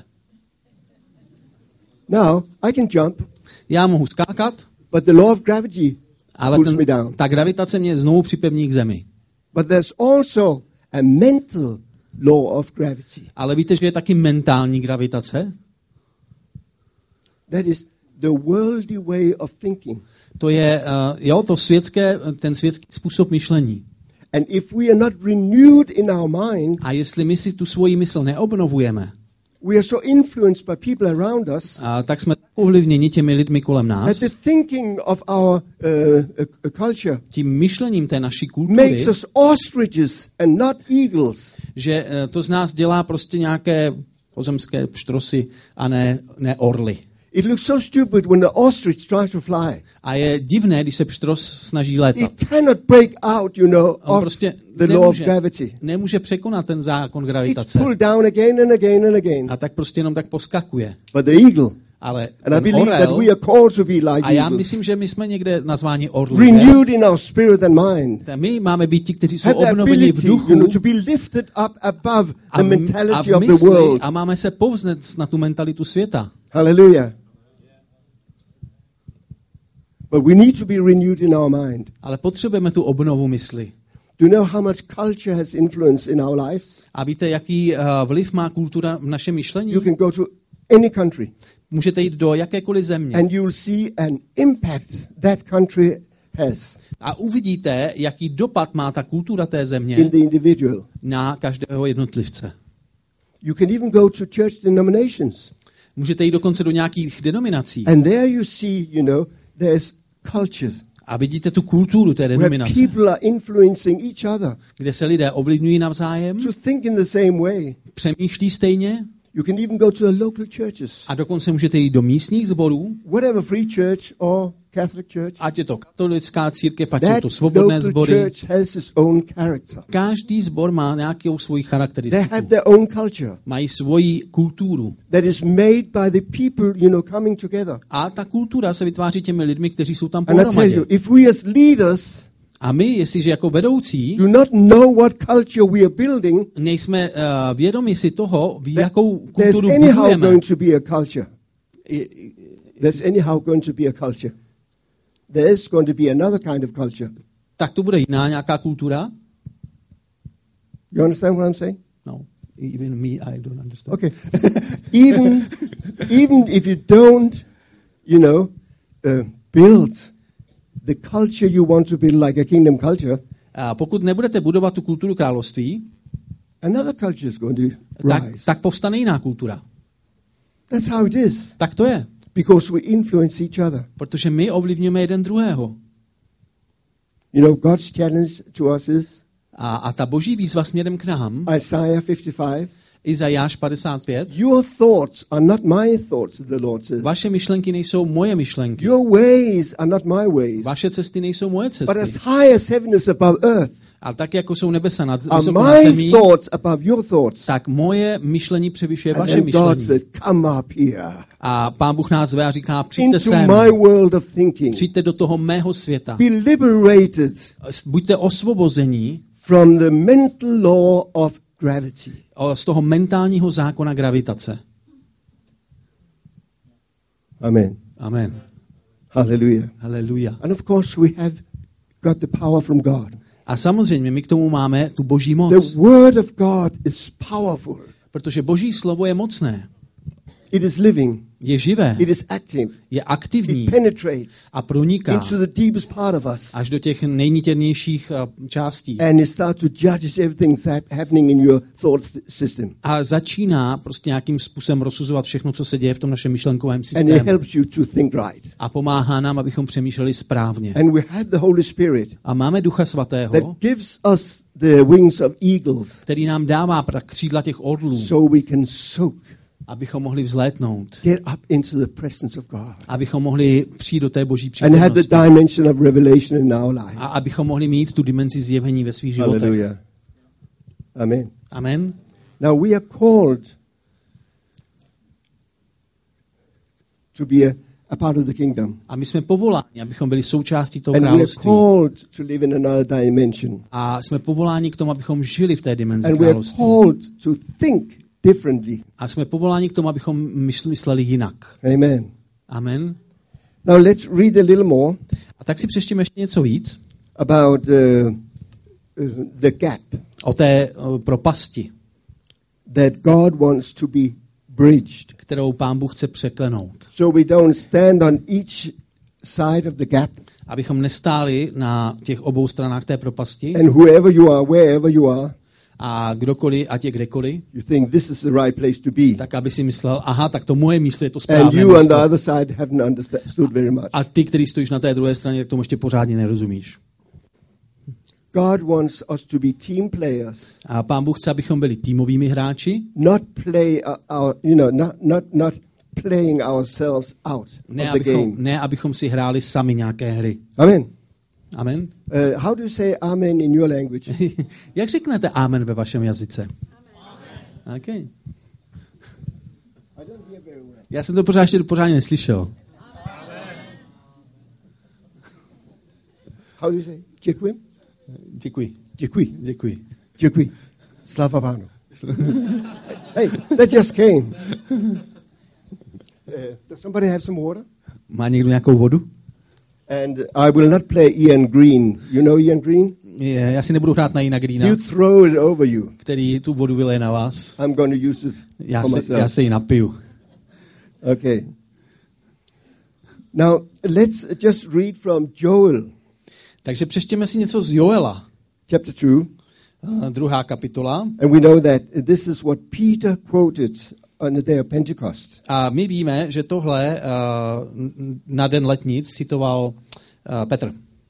Now, I can jump, Já mohu skákat, but the law of gravity ale pulls me ten, down. ta gravitace mě znovu připevní k zemi. But there's also a mental law of gravity. Ale víte, že je taky mentální gravitace? That is the worldly way of thinking. To je uh, jo, to světské, ten světský způsob myšlení. And if we are not renewed in our mind, A jestli my si tu svoji mysl neobnovujeme, we are so influenced by people around us a tak jsme tak ovlivněni těmi lidmi kolem that nás, the thinking of our uh, uh, culture tím myšlením té naší kultury, makes us ostriches and not eagles. že uh, to z nás dělá prostě nějaké pozemské pštrosy a ne, ne orly. It looks so stupid when the ostrich tries to fly. A je divné, když se pštros snaží létat. It cannot break out, you know, On of prostě the law of nemůže, gravity. nemůže překonat ten zákon It's gravitace. pulled down again and again and again. A tak prostě jenom tak poskakuje. But the eagle, Ale and I ten believe that orel, we are called to be like a já eagles, myslím, že my jsme někde nazváni orly. renewed in our spirit and mind. My máme být ti, kteří jsou Have the obnoveni v ability, you duchu know, to be lifted up above a the v, a mentality v of the mysli world. a máme se povznést na tu mentalitu světa. Hallelujah. But we need to be renewed in our mind. Ale potřebujeme tu obnovu mysli. Do you know how much culture has influence in our lives? A víte, jaký uh, vliv má kultura v našem myšlení? You can go to any country Můžete jít do jakékoliv země and you'll see an impact that country has a uvidíte, jaký dopad má ta kultura té in země the individual. na každého jednotlivce. You can even go to church denominations. Můžete jít dokonce do nějakých denominací And there you see, you know, there's culture a vidíte tu kulturu té where denominace, people are influencing each other kde se lidé ovlivňují navzájem, to think in the same way. přemýšlí stejně You can even go to the local churches, a dokonce můžete jít do místních sborů, whatever free church or Catholic church. ať je to katolická církev, ať jsou That to svobodné local sbory. church has its own character. Každý sbor má nějakou svoji They charakteristiku. have their own culture Mají svoji kulturu. that is made by the people, you know, coming together. A ta kultura se vytváří těmi lidmi, kteří jsou tam And I tell pohromadě. you, if we as leaders A my, jestliže jako vedoucí do not know what culture we are building, nejsme uh, vědomi si toho, v jakou there's kulturu anyhow budujeme, going to be a culture. There's anyhow going to be a culture. There is going to be another kind of culture. tak to bude jiná nějaká kultura. You understand what I'm saying? No, even me, I don't understand. Okay. even, even if you don't, you know, uh, build the culture you want to build like a kingdom culture, A pokud nebudete budovat tu kulturu království, another culture is going to tak, rise. tak povstane jiná kultura. That's how it is. Tak to je. Because we influence each other. Protože my ovlivňujeme jeden druhého. You know, God's challenge to us is A, a ta boží výzva směrem k nám, Isaiah fifty-five. Izajáš padesát pět, Your thoughts are not my thoughts, the Lord says. vaše myšlenky nejsou moje myšlenky. Your ways are not my ways. Vaše cesty nejsou moje But as cesty. high as heaven is above earth, A tak, jako jsou nebesa nad, are vysoko nad my zemí, thoughts above your thoughts. tak moje myšlení převyšuje And vaše then God myšlení. says, come up here A Pán Bůh nás zve a říká, přijďte into sem, my world of thinking. přijďte do toho mého světa. Be liberated Buďte osvobození from the mental law of gravity. o- z toho mentálního zákona gravitace. Amen. Amen. Hallelujah. Haleluja. And of course we have got the power from God. A samozřejmě my k tomu máme tu boží moc, The word of God is powerful. protože boží slovo je mocné, It is living. je živé, It is active. je aktivní It penetrates a proniká into the deepest part of us. až do těch nejnitěrnějších a, částí. And it starts to judge everything that's happening in your thought system. A začíná prostě nějakým způsobem rozsuzovat všechno, co se děje v tom našem myšlenkovém And it systému. helps you to think right. A pomáhá nám, abychom přemýšleli správně. And we have the Holy Spirit A máme Ducha Svatého, that gives us the wings of eagles který nám dává pra- křídla těch orlů, so we can soak, abychom mohli vzlétnout, get up into the presence of God. abychom mohli přijít do té boží And have the přítomnosti dimension of revelation in our life. a abychom mohli mít tu dimenzi zjevení ve svých životech. Hallelujah. Amen. Amen. Now we are called to be a, a part of the kingdom. A my jsme povoláni, abychom byli součástí toho And we are království. called to live in another dimension. A jsme povoláni k tomu, abychom žili v té dimenzi And we are království. called to think differently. A jsme povoláni k tomu, abychom myšl- mysleli jinak. Amen. Amen. Now let's read a little more A tak si přečtěme ještě něco víc about uh, uh, the gap o té o, propasti, that God wants to be bridged. kterou Pán Bůh chce překlenout. So we don't stand on each side of the gap. Abychom nestáli na těch obou stranách té propasti And whoever you are, wherever you are, a kdokoliv, ať je kdekoliv, you think this is the right place to be. tak aby si myslel, aha, tak to moje místo je to And správné you on the místo. other side haven't understood very much. A ty, který stojíš na té druhé straně, tak tomu ještě pořádně nerozumíš. God wants us to be team players, A Pán Bůh chce, abychom byli týmovými hráči, not play uh, our, you know, not not not playing ourselves out ne of the abychom, game. ne abychom si hráli sami nějaké hry. Amen. Amen. Uh, how do you say amen in your language? Jak řeknete amen ve vašem jazyce? Okay. I don't hear very well. Já jsem to pořád ještě pořádně neslyšel. How do you say? Děkuji. Děkuji. Děkuji. Děkuji. Děkuji. Slava Pánu. Hey, that just came. Uh, does somebody have some water? Má někdo nějakou vodu? And I will not play Ian Green. You know Ian Green? Je, já si nebudu hrát na Jina Greena, You throw it over you. který tu vodu vyleje na vás. I'm going to use it Já for se, myself. já se ji napiju. Okay. Now, let's just read from Joel, Takže přečtěme si něco z Joela, chapter two. uh, druhá kapitola. And we know that this is what Peter quoted on the day of Pentecost. A my víme, že tohle uh, na den letnic citoval uh, Petr.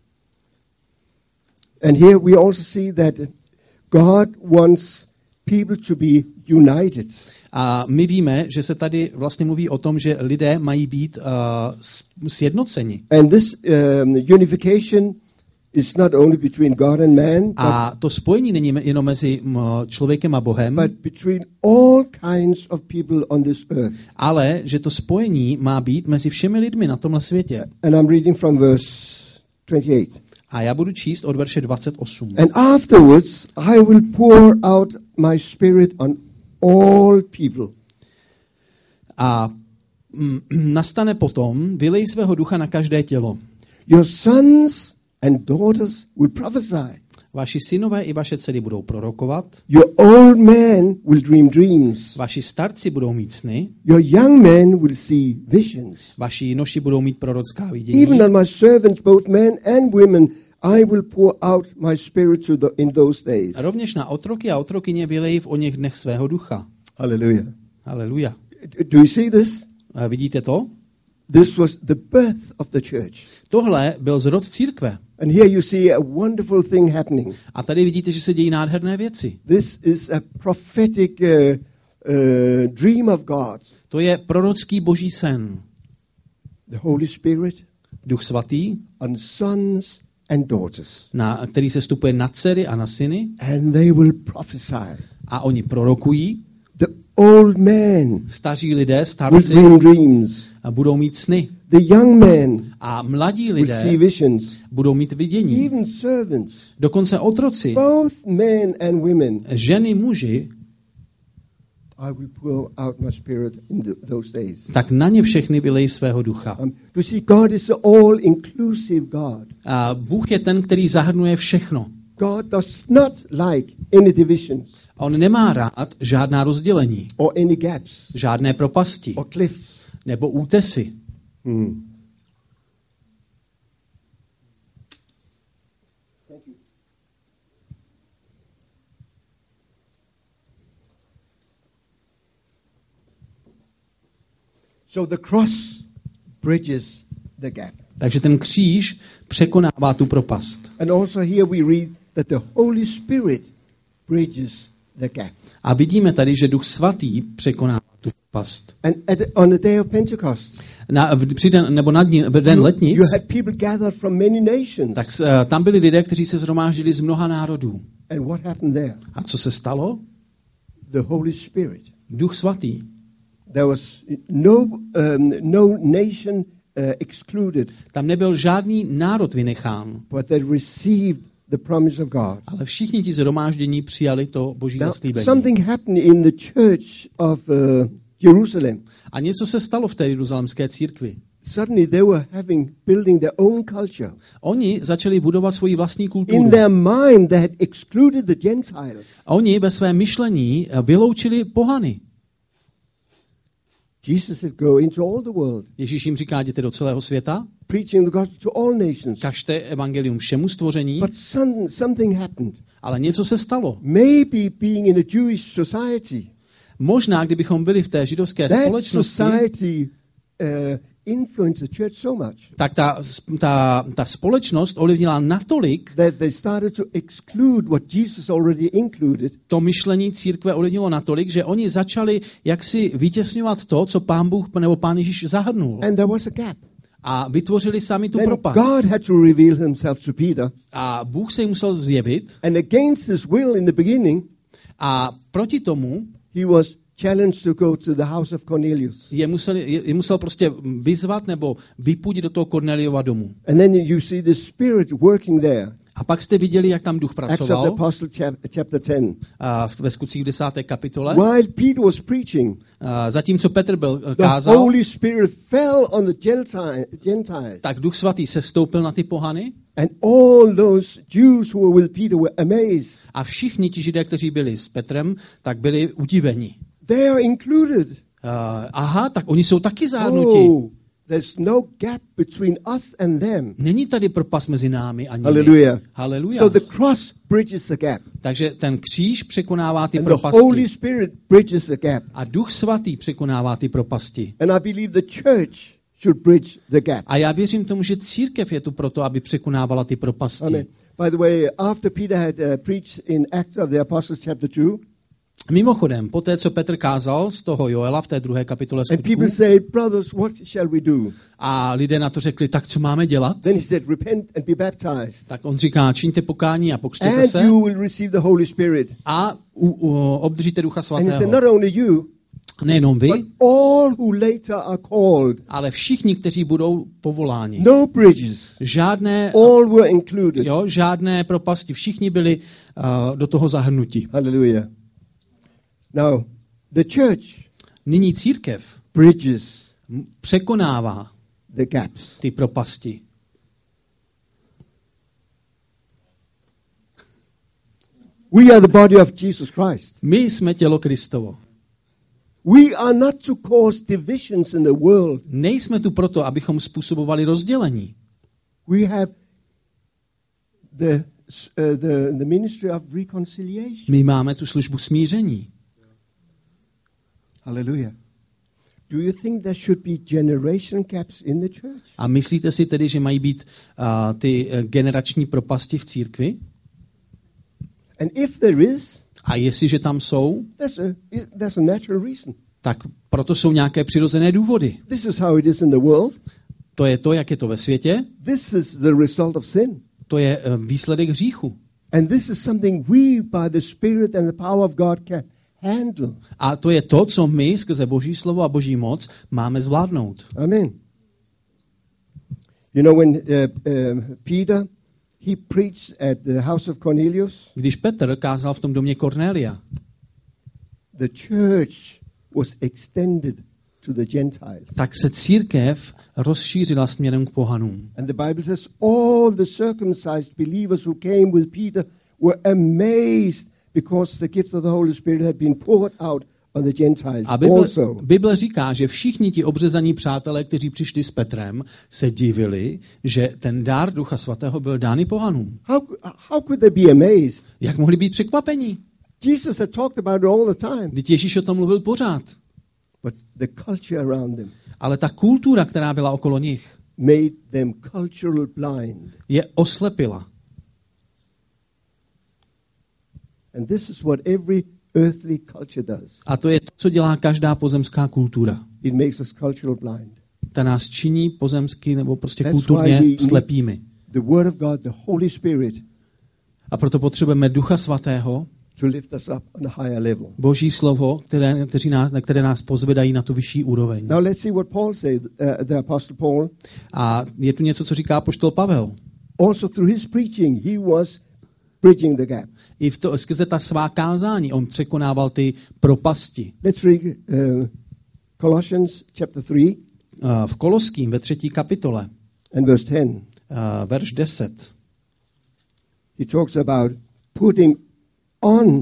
And here we also see that God wants people to be united. A my víme, že se tady vlastně mluví o tom, že lidé mají být uh, sjednoceni. And this um, unification is not only between God and man, but, A to spojení není jenom mezi m, člověkem a Bohem, but between all kinds of people on this earth. ale že to spojení má být mezi všemi lidmi na tomhle světě. And I'm reading from verse twenty-eight. A já budu číst od verše dvacet osm. And afterwards I will pour out my spirit on all people. A mm, nastane potom, vylej svého ducha na každé tělo. Your sons and daughters will prophesy. Vaši synové i vaše dcery budou prorokovat, Your old men will dream dreams. vaši starci budou mít sny, Your young men will see visions. vaši jinoši budou mít prorocká vidění. Even on my servants, both men and women, I will pour out my spirit to the, in those days. A rovněž na otroky a otrokyně vylej v o něch dnech svého ducha. Hallelujah. Haleluja. Do you see this? A vidíte to? This was the birth of the church. Tohle byl zrod církve. And here you see a wonderful thing happening. A tady vidíte, že se dějí nádherné věci. This is a prophetic uh, uh, dream of God. To je prorocký boží sen. The Holy Spirit Duch svatý, on sons and daughters. na, který se stupuje na dcery a na syny And they will prophesy. a oni prorokují. The old men Staří lidé, will starci dream dreams. a budou mít sny. The young men A mladí will see lidé visions. budou mít vidění. Even servants, Dokonce otroci, both men and women. ženy, muži, I will pour out my spirit in the, those days. tak na ně všechny vylej svého ducha. Um, to see, God is an all-inclusive God. A Bůh je ten, který zahrnuje všechno. God does not like any divisions On nemá rád žádná rozdělení, or any gaps žádné propasti or cliffs. nebo útesy. Hmm. So the cross bridges the gap. Takže ten kříž překonává tu propast. And also here we read that the Holy Spirit bridges the gap. A vidíme tady, že Duch svatý překonává tu propast. And at the, on the day of Pentecost, Na, při den, nebo na dní, v den you, letnic, you had people gathered from many nations. tak uh, tam byli lidé, kteří se shromáždili z mnoha národů. And what happened there? A co se stalo? The Holy Spirit. Duch svatý. There was no um, no nation uh, excluded, Tam nebyl žádný národ vynechán, but they received the promise of God. ale všichni ti zhromáždění přijali to boží Now, zaslíbení. something happened in the church of uh, Jerusalem. A něco se stalo v té jeruzalemské církvi. Suddenly they were having building their own culture. Oni začali budovat svoji vlastní In kulturu. their mind, they had excluded the Gentiles. Oni ve svém myšlení vyloučili pohany. Jesus said, "Go into all the world, Ježíš jim říká, jděte do celého světa, preaching the gospel to all nations." kažte evangelium všemu stvoření, But some, something happened. ale něco se stalo. Maybe being in a Jewish society, Možná, kdybychom byli v té židovské that společnosti, society uh, influenced the church so much tak ta, ta, ta společnost ovlivnila natolik, that they started to exclude what Jesus already included. to myšlení církve ovlivnilo natolik, že oni začali jaksi vytěsňovat to, co pán Bůh nebo pán Ježíš zahrnul. And there was a gap. A vytvořili sami tu Then propast. God had to reveal himself to Peter. A Bůh se jim musel zjevit And against his will in the beginning, a proti tomu he was challenged to go to the house of Cornelius. je musel, je, je musel prostě vyzvat nebo vypudit do toho Korneliova domu. And then you see the Spirit working there. A pak jste viděli, jak tam duch Acts of the pracoval Apostle chap- chapter ten. a ve skutcích v desáté kapitole. While Peter was preaching, A zatímco Petr byl the kázal, Holy Spirit fell on the Gentile- Gentiles. tak duch svatý se stoupil na ty pohany And all those Jews who were with Peter were amazed. a všichni ti židé, kteří byli s Petrem, tak byli udiveni. They are included. Uh, aha, tak oni jsou taky zahrnuti. Oh, there's no gap between us and them. Není tady propast mezi námi a nimi. Hallelujah. Haleluja. So the cross bridges the gap. Takže ten kříž překonává ty And the propasti. Holy Spirit bridges the gap. A duch svatý překonává ty propasti. And I believe the church should bridge the gap. A já věřím tomu, že církev je tu proto, aby překonávala ty propasti. Amen. By the way, after Peter had uh, preached in Acts of the Apostles chapter two, Mimochodem, poté, co Petr kázal z toho Joela v té druhé kapitole and skutků, people say, brothers, what shall we do? a lidé na to řekli, tak co máme dělat? Then he said, repent and be baptized. Tak on říká, čiňte pokání a pokřtěte And se you will receive the Holy Spirit. a u, u, obdržíte Ducha And he said, Svatého. not only you, Nejenom vy, but all who later are called. ale všichni, kteří budou povoláni. No bridges. Žádné, All were included. jo, žádné propasti. Všichni byli uh, do toho zahrnuti. Hallelujah. Now, the church Nyní církev bridges m- překonává the gaps. ty propasti. We are the body of Jesus Christ. My jsme tělo Kristovo. We are not to cause divisions in the world. Nejsme tu proto, abychom způsobovali rozdělení. We have the, uh, the, the ministry of reconciliation. My máme tu službu smíření. Hallelujah. Do you think there should be generation gaps in the church? A myslíte si tedy, že mají být uh, ty uh, generační propasti v církvi? And if there is, A jestliže tam jsou, there's a, there's a natural reason. tak proto jsou nějaké přirozené důvody. This is how it is in the world. To je to, jak je to ve světě. This is the result of sin. To je uh, výsledek hříchu. And this is something we, by the Spirit and the power of God, can handle. A to je to, co my skrze Boží slovo a Boží moc máme zvládnout. Amen. You know, when uh, uh, Peter, he preached at the house of Cornelius, Když Petr kázal v tom domě Kornélia, the church was extended to the Gentiles. tak se církev rozšířila směrem k pohanům. And the Bible says all the circumcised believers who came with Peter were amazed because the gift of the Holy Spirit had been poured out on the Gentiles A Bible, also. Bible říká, že všichni ti obřezaní přátelé, kteří přišli s Petrem, se divili, že ten dár Ducha Svatého byl dán i pohanům. How, how could they be amazed? Jak mohli být překvapení? Jesus had talked about it all the time. Vždyť Ježíš o tom mluvil pořád. But the culture around them Ale ta kultura, která byla okolo nich, made them cultural blind. je oslepila. And this is what every earthly culture does. A to je to, co dělá každá pozemská kultura. It makes us cultural blind. Ta nás činí pozemsky nebo prostě That's kulturně why we- slepými. The Word of God, the Holy Spirit, A proto potřebujeme Ducha Svatého, to lift us up on a higher level. Boží slovo, které, kteří nás, které nás pozvedají na tu vyšší úroveň. Now let's see what Paul said, uh, the Apostle Paul. A je tu něco, co říká apoštol Pavel. Also through his preaching, he was bridging the gap. I v to, skrze ta svá kázání on překonával ty propasti. Let's read uh, Colossians chapter three Uh, V Koloským ve třetí kapitole, and verse ten. uh, verš deset, He talks about putting on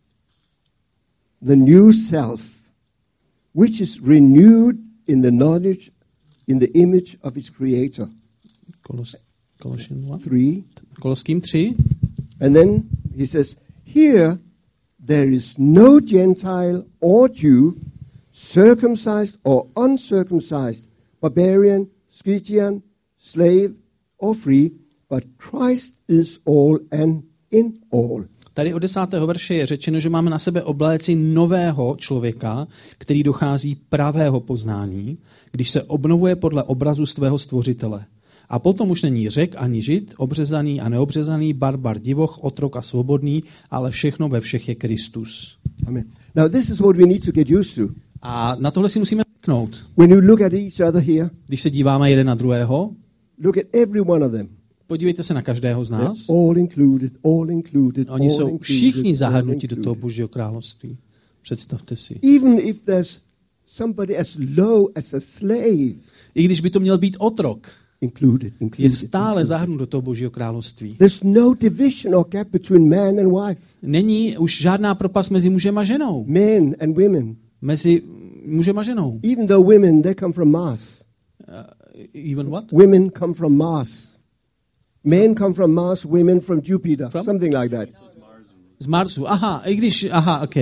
the new self, which is renewed in the knowledge, in the image of its creator. Kolos, Kološin, what? Three. Koloským tři. And then he says, here there is no Gentile or Jew, circumcised or uncircumcised, barbarian, Scythian, slave or free, but Christ is all and in all. Tady od desátého verše je řečeno, že máme na sebe obléci nového člověka, který dochází pravého poznání, když se obnovuje podle obrazu svého stvořitele. A potom už není Řek ani Žid, obřezaný a neobřezaný, barbar, divoch, otrok a svobodný, ale všechno ve všech je Kristus. Amen. Now this is what we need to get used to. A na tohle si musíme zvyknout. When you look at each other here, Když se díváme jeden na druhého, look at every one of them. podívejte se na každého z They're nás. all included, all included, Oni all jsou included, všichni all zahrnuti do included. toho Božího království. Představte si. Even if there's somebody as low as a slave, I když by to měl být otrok, included, je included. stále included. zahrnut do toho Božího království. There's no division or gap between man and wife, Není už žádná propast mezi mužem a ženou. men and women. Mezi mužem a ženou. Even though women, they come from Mars. Uh, even what? Women come from Mars. Men come from Mars, women from Jupiter. From? Something like that. Z Marsu. Aha, i když, aha, ok.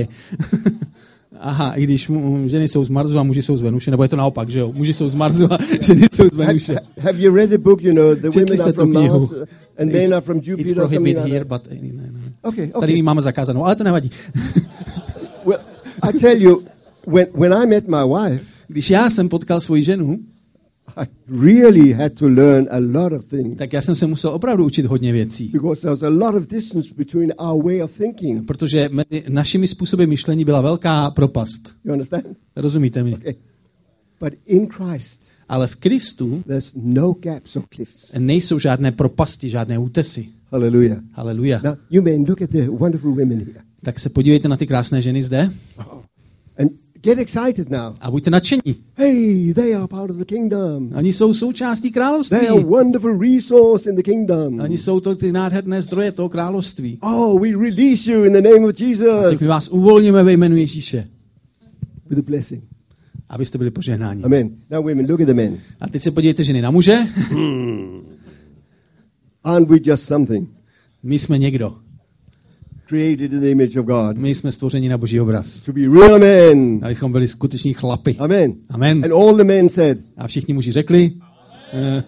Aha, i když mu, ženy jsou z Marsu a muži jsou z Venuše, nebo je to naopak, že jo? Muži jsou z Marsu a ženy jsou z Venuše. Have, have you read the book, you know, the Četli women jste are tu from knihu? Mars uh, and men are from It's Jupiter, something prohibited like here, that. but... Ne, ne. Okay, Tady okay. ji máme zakázanou, ale to nevadí. Well, I tell you, when, when I met my wife, Když já jsem potkal svoji ženu, I really had to learn a lot of things tak já jsem se musel opravdu učit hodně věcí. because there was a lot of distance between our way of thinking. Protože mezi našimi způsoby myšlení byla velká propast. You understand? Rozumíte mi? Okay. But in Christ, Ale v Kristu there's no gaps or cliffs. nejsou žádné propasti, žádné útesy. Hallelujah. Haleluja. Now, you men, look at the wonderful women here. Tak se podívejte na ty krásné ženy zde And get excited now. a buďte nadšení. Hey, they are part of the kingdom. Oni jsou součástí království. They are wonderful resource in the kingdom. Oni jsou to ty nádherné zdroje toho království. Oh, we release you in the name of Tak Jesus my vás uvolníme ve jménu Ježíše, with a blessing. abyste byli požehnáni. Amen. Now, women, look at the men. A teď se podívejte ženy na muže. Aren't we just something? My jsme někdo. created in the image of God. My jsme stvořeni na Boží obraz. To be real men. Abychom byli skuteční chlapi. Amen. Amen. And all the men said. A všichni muži řekli. Uh,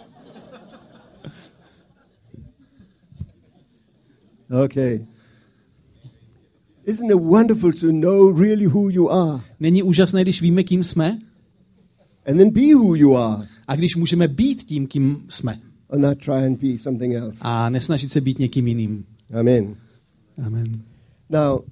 Okay. Isn't it wonderful to know really who you are? Není úžasné, když víme, kým jsme? And then be who you are. A když můžeme být tím, kým jsme. And not try and be something else. A nesnažit se být někým jiným. Amen. Amen. Now,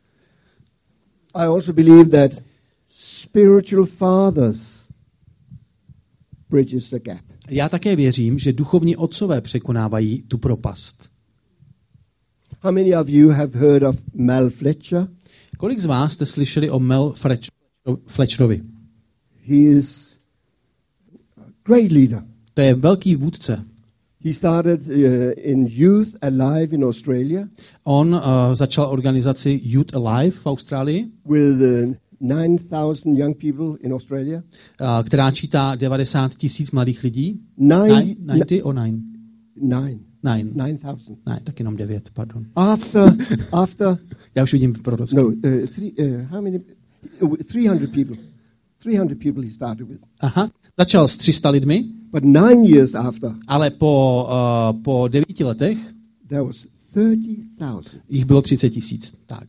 I also believe that spiritual fathers bridges the gap. Já také věřím, že duchovní otcové překonávají tu propast. How many of you have heard of Mal Fletcher? Kolik z vás jste slyšeli o Mel Fletcherovi? He is a great leader. To je velký vůdce. He started uh, in Youth Alive in Australia. On uh, začal organizaci Youth Alive v Austrálii, with uh, nine thousand young people in Australia. uh, která čítá devadesát tisíc mladých lidí. Nine, Ninety o nine? nine. Nine. Nine thousand. Ne, tak jenom devět, pardon. After, after, Já už vidím proroctví. no, uh, three, uh, how many? Uh, three hundred people. Three hundred people he started with. Aha, začal s tři sta lidmi, But nine years after, ale po, uh, po devíti letech there was thirty thousand. jich bylo třicet tisíc. Tak.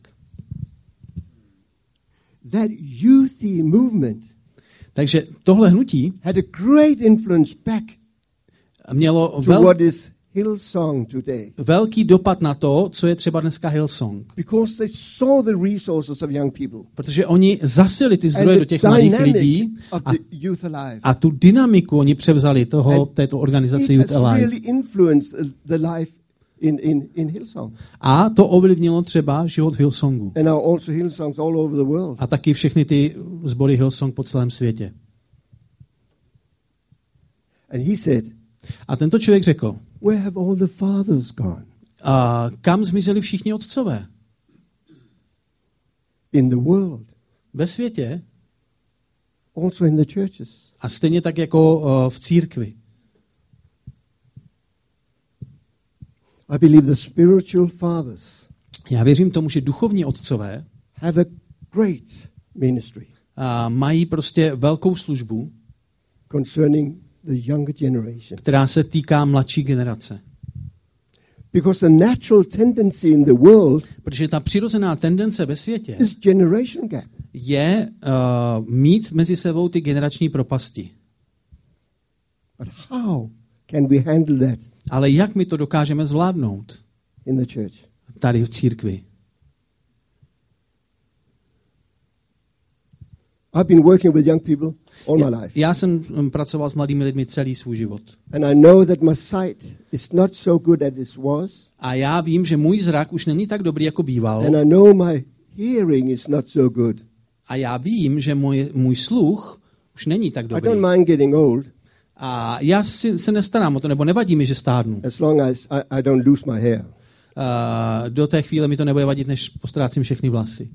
That youthy movement Takže tohle hnutí had a great influence back mělo to vel, what is Hillsong today. velký dopad na to, co je třeba dneska Hillsong. Because they saw the resources of young people. Protože oni zasili ty And zdroje the do těch mladých dynamic lidí of a, the Youth Alive. a tu dynamiku oni převzali toho, And této organizace It Youth has Alive. really influenced the life in, in, in Hillsong. A to ovlivnilo třeba život v Hillsongu. And now also Hillsongs all over the world. A taky všechny ty sbory Hillsong po celém světě. And he said, A tento člověk řekl, where have all the fathers gone? a kam zmizeli všichni otcové? In the world. Ve světě Also in the churches. a stejně tak jako uh, v církvi. I believe the spiritual fathers Já věřím tomu, že duchovní otcové have a great ministry uh, mají prostě velkou službu, concerning the younger generation. která se týká mladší generace. Because the natural tendency in the world Protože ta přirozená tendence ve světě is generation gap. je uh, mít mezi sebou ty generační propasti. But how can we handle that Ale jak my to dokážeme zvládnout in the church? tady v církvi? I've been working with young people all my life. Já jsem um, pracoval s mladými lidmi celý svůj život. And I know that my sight is not so good as it was. A já vím, že můj zrak už není tak dobrý, jako býval. And I know my hearing is not so good. A já vím, že můj, můj sluch už není tak I dobrý. don't mind getting old A já si, se nestarám o to, nebo nevadí mi, že stárnu. as long as I, I don't lose my hair. Uh, do té chvíle mi to nebude vadit, než postrácím všechny vlasy.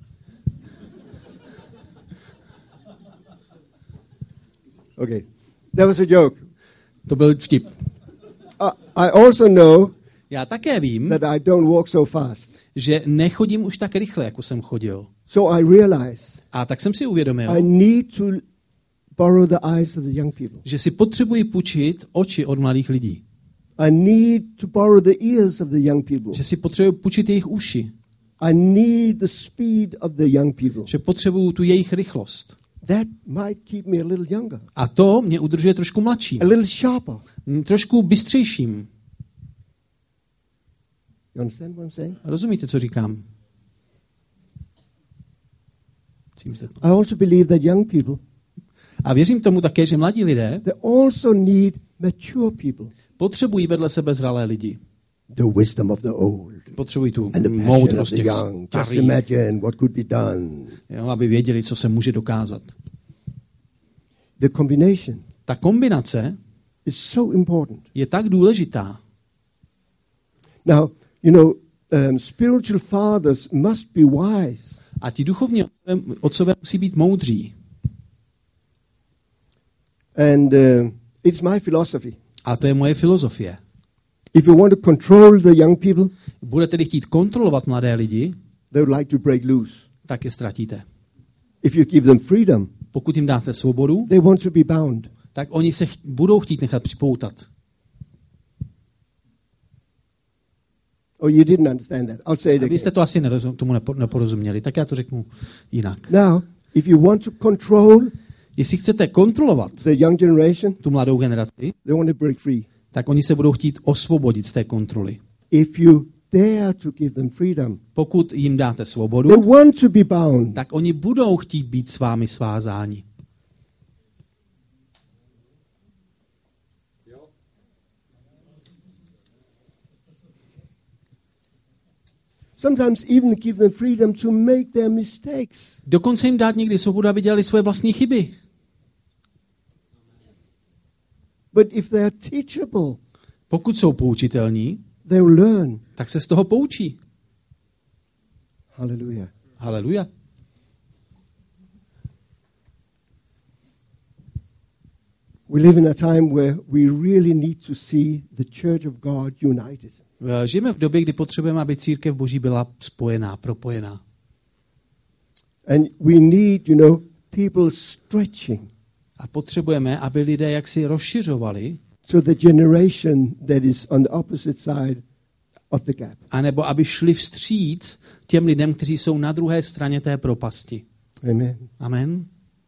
Okay. That was a joke. To byl vtip. I, I also know Já také vím, that I don't walk so fast. že nechodím už tak rychle, jako jsem chodil. So I realize A tak jsem si uvědomil, I need to borrow the eyes of the young people. že si potřebuji půjčit oči od mladých lidí. I need to borrow the ears of the young people. Že si potřebuji půjčit jejich uši. I need the speed of the young people. Že potřebuju tu jejich rychlost. That might keep me a little younger, A to mě udržuje trošku mladším. a little sharper. Mm, Trošku bystřejším. You understand what I'm saying? Rozumíte, co říkám? I also believe that young people, A věřím tomu také, že mladí lidé they also need mature people. potřebují vedle sebe zralé lidi. The wisdom of the old Potřebují tu and the passion of moudrost the těch young. Just starých, imagine what could be done. jo, aby věděli, co se může dokázat. The combination Ta kombinace is so important. je tak důležitá. Now, you know, um, spiritual fathers must be wise. A ti duchovní otcové, otcové musí být moudří. And uh, it's my philosophy A to je moje filozofie. If you want to control the young people, Bude tedy chtít kontrolovat mladé lidi, they would like to break loose. tak je ztratíte. If you give them freedom, Pokud jim dáte svobodu, they want to be bound. tak oni se ch- budou chtít nechat připoutat. Oh, you didn't understand that. I'll say it A vy again. jste to asi nerozum, tomu nepo, neporozuměli, tak já to řeknu jinak. Now, if you want to control Jestli chcete kontrolovat the young generation, tu mladou generaci, they want to break free. tak oni se budou chtít osvobodit z té kontroly. If you dare to give them freedom, Pokud jim dáte they svobodu, want to be bound. tak oni budou chtít být s vámi svázáni. Sometimes even give them freedom to make their mistakes. Dokonce jim dát někdy svobodu, aby dělali svoje vlastní chyby. But if they are teachable, Pokud jsou poučitelní, they will learn. tak se z toho poučí. Hallelujah. Haleluja. We live in a time where we really need to see the Church of God united. Žijeme v době, kdy potřebujeme, aby církev Boží byla spojená, propojená. And we need, you know, people stretching A potřebujeme, aby lidé jaksi rozšiřovali, to the generation that is on the opposite side of the gap. anebo aby šli vstříc těm lidem, kteří jsou na druhé straně té propasti. Amen. Amen.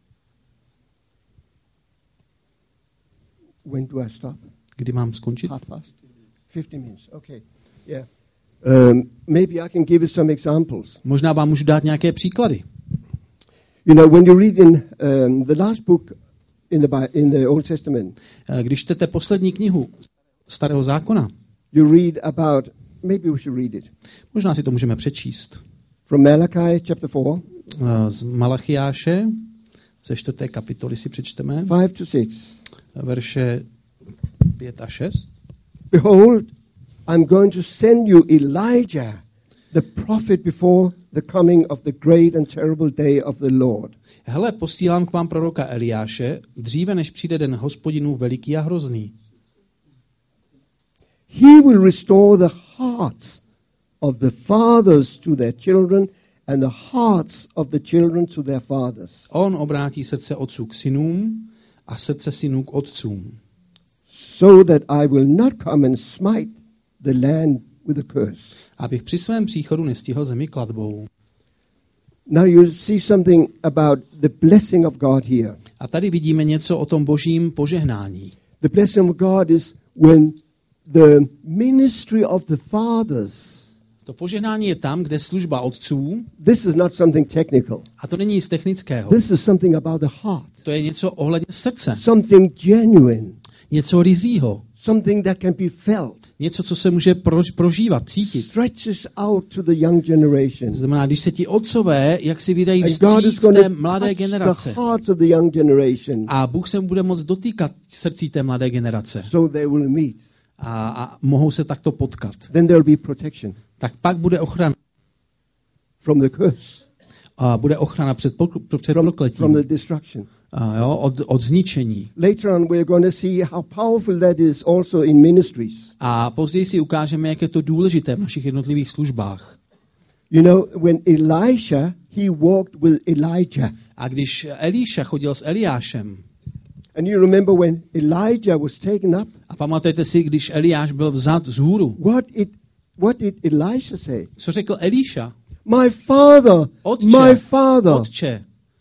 When do I stop? Kdy mám skončit? Half past? fifteen minutes. Okay. Yeah. Um, maybe I can give you some examples. Možná vám můžu dát nějaké příklady. You know, when you read in um, the last book in the Bi- in the Old Testament, Když čtete poslední knihu Starého zákona, you read about. Maybe we should read it možná si to můžeme přečíst. from Malachi chapter four, Z Malachiáše, ze čtvrté kapitoly si přečteme, five to six. verše pět a šest. Behold, I'm going to send you Elijah, the prophet, before the coming of the great and terrible day of the Lord. Hele, posílám k vám proroka Eliáše, dříve než přijde den Hospodinův veliký a hrozný. He will restore the hearts of the fathers to their children and the hearts of the children to their fathers, On obrátí srdce otců k synům a srdce synů k otcům, so that I will not come and smite the land with a curse. abych při svém příchodu nestihl zemi klatbou. Now you see something about the blessing of God here. A tady vidíme něco o tom božím požehnání. The blessing of God is when the ministry of the fathers. To požehnání je tam, kde služba otců, This is not something technical. a to není nic technického, This is something about the heart. to je něco ohledně srdce, Something genuine. něco rizího, Something that can be felt. něco, co se může pro, prožívat, cítit. Stretches out to the young generation. To znamená, když se ti otcové, jak si vydají And God is vstříc going té to mladé touch generace. the hearts of the young generation, A Bůh se bude moct dotýkat srdcí té mladé generace. so they will meet. A, a mohou se takto potkat. Then there will be protection Tak pak bude ochrana. from the curse, A bude ochrana před, pokl- před from, from prokletím. the destruction. A jo, od, od zničení. Later on, we're going to see how powerful that is also in ministries. A později si ukážeme, jak je to důležité v našich jednotlivých službách. You know, when Elisha, he walked with Elijah. A když Elíša chodil s Eliášem, And you remember when Elijah was taken up, a pamatujete si, když Eliáš byl vzat z hůru, what it what did Elisha say? co řekl Elíša? My father, Otče, my father. Otče.